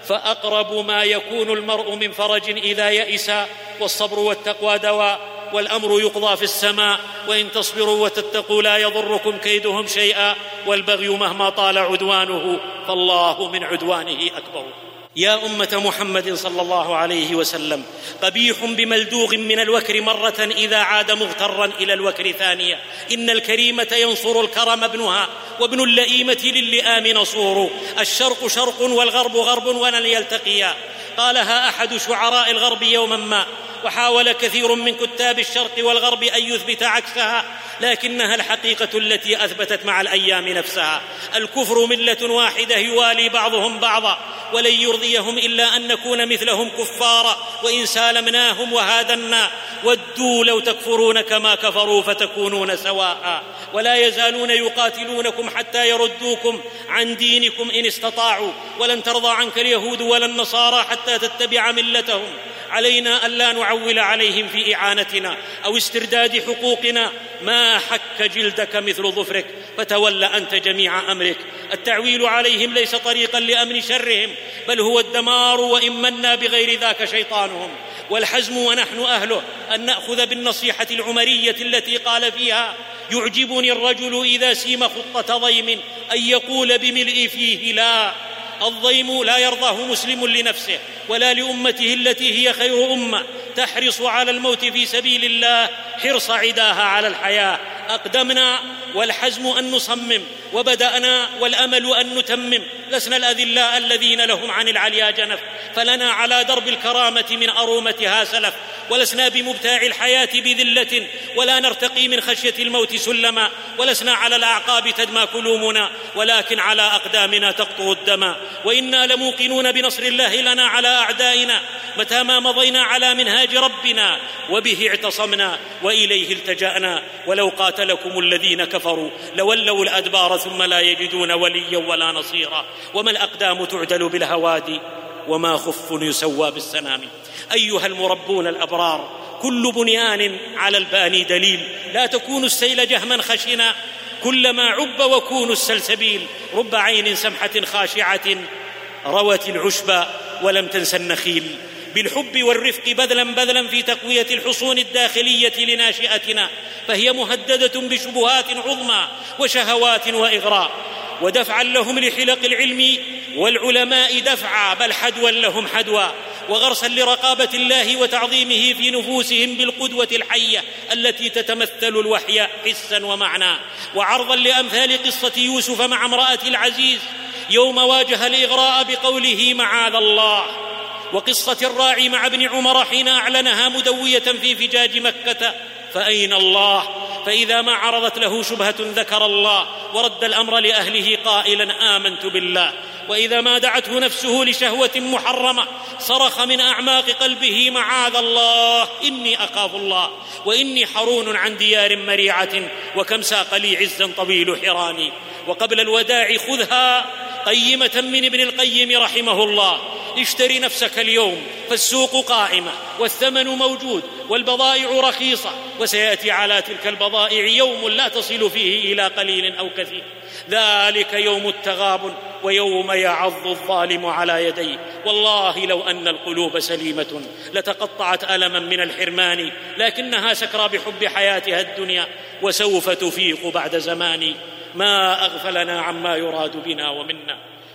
فأقرب ما يكون المرء من فرج إذا يئس، والصبر والتقوى دواء، والأمر يقضى في السماء، وإن تصبروا وتتقوا لا يضركم كيدهم شيئا، والبغي مهما طال عدوانه فالله من عدوانه أكبر. يا أمة محمد صلى الله عليه وسلم، قبيح بملدوغ من الوكر مرة إذا عاد مغترا إلى الوكر ثانية. إن الكريمة ينصر الكرم ابنها، وابن اللئيمة للئام نصور. الشرق شرق والغرب غرب ولن يلتقيا، قالها أحد شعراء الغرب يوما ما، وحاول كثير من كتاب الشرق والغرب أن يثبت عكسها، لكنها الحقيقة التي أثبتت مع الأيام نفسها. الكفر ملة واحدة يوالي بعضهم بعضا، ولن يرضيهم إلا أن نكون مثلهم كفارا، وإن سالمناهم وهادنا ودوا لو تكفرون كما كفروا فتكونون سواء. ولا يزالون يقاتلونكم حتى يردوكم عن دينكم إن استطاعوا، ولن ترضى عنك اليهود ولا النصارى حتى تتبع ملتهم. علينا ألا نعول عليهم في إعانتنا أو استرداد حقوقنا. ما حك جلدك مثل ظفرك، فتول أنت جميع أمرك. التعويل عليهم ليس طريقا لأمن شرهم، بل هو الدمار، وإن منا بغير ذاك شيطانهم. والحزم ونحن أهله أن نأخذ بالنصيحة العمرية التي قال فيها: يعجبني الرجل إذا سيم خطة ضيم أن يقول بملء فيه لا. الضيم لا يرضاه مسلم لنفسه ولا لأمته التي هي خير أمة، تحرص على الموت في سبيل الله حرص عداها على الحياة. أقدمنا والحزم أن نصمم، وبدأنا والأمل أن نتمم. لسنا الأذلاء الذين لهم عن العليا جنف، فلنا على درب الكرامة من أرومتها سلف. ولسنا بمبتاع الحياة بذلة، ولا نرتقي من خشية الموت سلما. ولسنا على الأعقاب تدمى كلومنا، ولكن على أقدامنا تقطر الدم. وإنا لموقنون بنصر الله لنا على أعدائنا، متى ما مضينا على منهاج ربنا وبه اعتصمنا وإليه التجأنا. ولو قاتلكم الذين كفروا لولوا الأدبار ثم لا يجدون وليا ولا نصيرا. وما الأقدام تعدل بالهوادي، وما خف يسوى بالسنام. أيها المربون الأبرار، كل بنيان على الباني دليل. لا تكونوا السيل جهما خشنا، كلما عب وكونوا السلسبيل. رب عين سمحة خاشعة روت العشب ولم تنس النخيل. بالحب والرفق بذلا بذلا في تقوية الحصون الداخلية لناشئتنا، فهي مهددة بشبهات عظمى وشهوات وإغراء. ودفعا لهم لحلق العلم والعلماء دفعا، بل حدوا لهم حدوا، وغرسا لرقابة الله وتعظيمه في نفوسهم بالقدوة الحية التي تتمثل الوحي حسا ومعنى. وعرضا لأمثال قصة يوسف مع امرأة العزيز يوم واجه الإغراء بقوله معاذ الله، وقصة الراعي مع ابن عمر حين أعلنها مدوية في فجاج مكة: فأين الله؟ فإذا ما عرضت له شبهة ذكر الله، ورد الأمر لأهله قائلا آمنت بالله. وإذا ما دعته نفسه لشهوة محرمة صرخ من أعماق قلبه معاذ الله إني أخاف الله، وإني حرون عن ديار مريعة، وكم ساق لي عزا طويل حراني. وقبل الوداع خذها قيمة من ابن القيم رحمه الله: اشتري نفسك اليوم فالسوق قائمة والثمن موجود والبضائع رخيصة، وسيأتي على تلك البضائع يوم لا تصل فيه إلى قليل أو كثير. ذلك يوم التغابن، ويوم يعض الظالم على يديه. والله لو أن القلوب سليمة لتقطعت ألما من الحرمان، لكنها سكرى بحب حياتها الدنيا، وسوف تفيق بعد زمان. ما أغفلنا عما يراد بنا ومنا،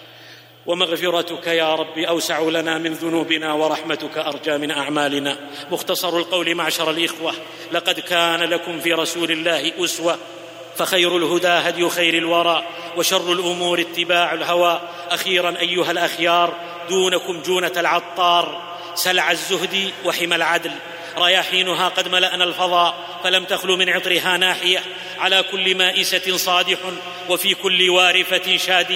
ومغفرتك يا رب أوسع لنا من ذنوبنا، ورحمتك أرجى من أعمالنا. مختصر القول معشر الإخوة: لقد كان لكم في رسول الله أسوة، فخير الهدى هدي خير الورى، وشر الأمور اتباع الهوى. أخيرا أيها الأخيار، دونكم جونة العطار، سلع الزهد وحمى العدل. رياحينها قد ملأنا الفضاء، فلم تخل من عطرها ناحية. على كل مائسة صادح، وفي كل وارفة شادية.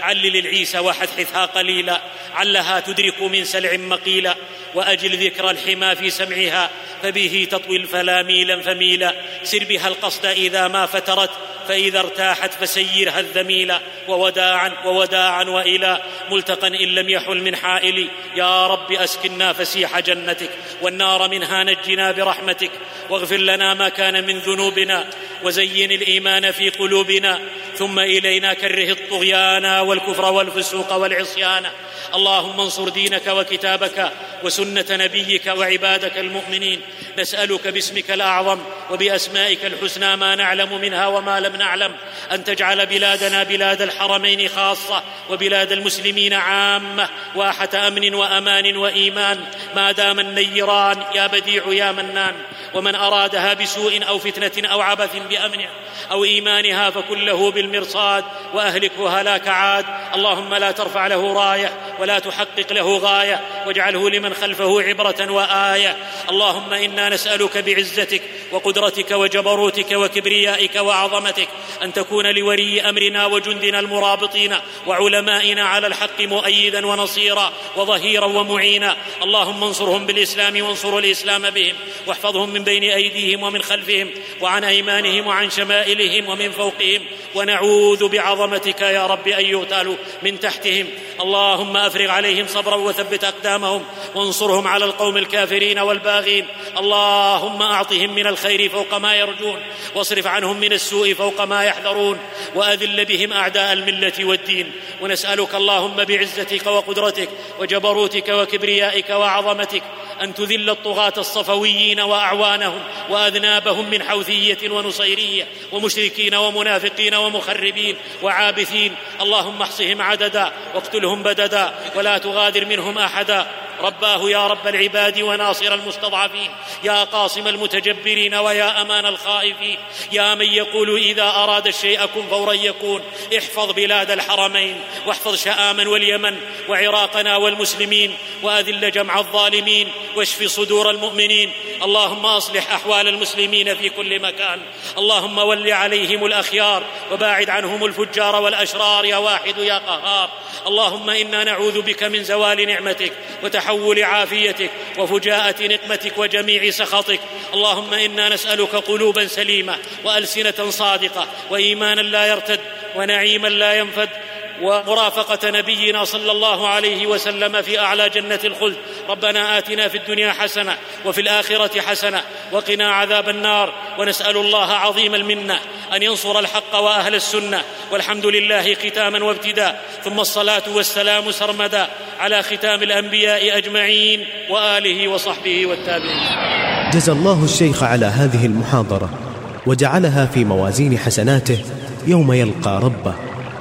علل العيسى وحثحثها قليلا، علها تدرك من سلع مقيلا، وأجل ذكر الحمى في سمعها، فبه تطوي الفلا ميلا فميلا، سر بها القصد إذا ما فترت، فإذا ارتاحت فسيرها الذميلا، ووداعا ووداعا وإلى ملتقى إن لم يحل من حائل، يا رب أسكننا فسيح جنتك، والنار منها نجنا برحمتك، واغفر لنا ما كان من ذنوبنا، وزين الإيمان في قلوبنا، ثم إلينا كره الطغيان والكفر والفسوق والعصيان. اللهم انصر دينك وكتابك وسنة نبيك وعبادك المؤمنين. نسألك باسمك الأعظم وبأسمائك الحسنى ما نعلم منها وما لم نعلم، أن تجعل بلادنا بلاد الحرمين خاصة، وبلاد المسلمين عامة، واحة أمن وأمان وإيمان، ما دام النيران يا بديع يا منان. ومن أرادها بسوء أو فتنة أو عبث بأمنها أو إيمانها فكله بالمرصاد، وأهلكه هلاك عاد. اللهم لا ترفع له راية ولا تحقق له غاية، واجعله لمن خلفه عبرة وآية. اللهم إنا نسألك بعزتك وقدرتك وجبروتك وكبريائك وعظمتك أن تكون لولي أمرنا وجندنا المرابطين وعلمائنا على الحق مؤيدا ونصيرا وظهيرا ومعينا. اللهم انصرهم بالإسلام وانصر الإسلام بهم، واحفظهم من بين أيديهم ومن خلفهم وعن أيمانهم وعن شمائلهم ومن فوقهم، ونعوذ بعظمتك يا رب أن يغتالوا من تحتهم. اللهم أفرغ عليهم صبرا وثبت أقدامهم، وانصرهم على القوم الكافرين والباغين. اللهم أعطهم من الخير فوق ما يرجون، واصرف عنهم من السوء فوق ما يحذرون، وأذل بهم أعداء الملة والدين. ونسألك اللهم بعزتك وقدرتك وجبروتك وكبريائك وعظمتك أن تذل الطغاة الصفويين وأعوانهم وأذنابهم من حوثية ونصيرية ومشركين ومنافقين ومخربين وعابثين. اللهم احصهم عددا واقتلهم بددا، ولا تغادر منهم أحدا. رباه يا رب العباد وناصر المستضعفين، يا قاصم المتجبرين ويا أمان الخائفين، يا من يقول إذا أراد الشيء كن فورا يكون. احفظ بلاد الحرمين، واحفظ شآما واليمن وعراقنا والمسلمين، وأذل جمع الظالمين، واشف صدور المؤمنين. اللهم أصلح أحوال المسلمين في كل مكان. اللهم ول عليهم الأخيار، وباعد عنهم الفجار والأشرار يا واحد يا قهار. اللهم إنا نعوذ بك من زوال نعمتك وتحول عافيتك وفجاءة نقمتك وجميع سخطك. اللهم إنا نسألك قلوبا سليمة وألسنة صادقة وإيمانا لا يرتد ونعيما لا ينفد، ومرافقة نبينا صلى الله عليه وسلم في أعلى جنة الخلد. ربنا آتنا في الدنيا حسنة وفي الآخرة حسنة وقنا عذاب النار. ونسأل الله عظيم المنة أن ينصر الحق وأهل السنة، والحمد لله ختاما وابتداء، ثم الصلاة والسلام سرمدا على ختام الأنبياء أجمعين وآله وصحبه والتابعين. جزى الله الشيخ على هذه المحاضرة وجعلها في موازين حسناته يوم يلقى ربه.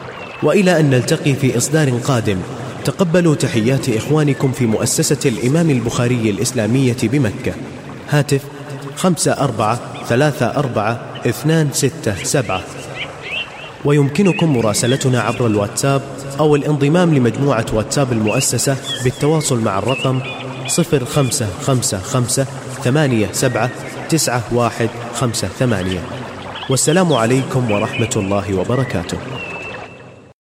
وإلى أن نلتقي في إصدار قادم، تقبلوا تحيات إخوانكم في مؤسسة الإمام البخاري الإسلامية بمكة. هاتف خمسة أربعة ثلاثة أربعة اثنان ستة سبعة. ويمكنكم مراسلتنا عبر الواتساب أو الانضمام لمجموعة واتساب المؤسسة بالتواصل مع الرقم صفر خمسة خمسة خمسة ثمانية سبعة تسعة واحد خمسة ثمانية. والسلام عليكم ورحمة الله وبركاته.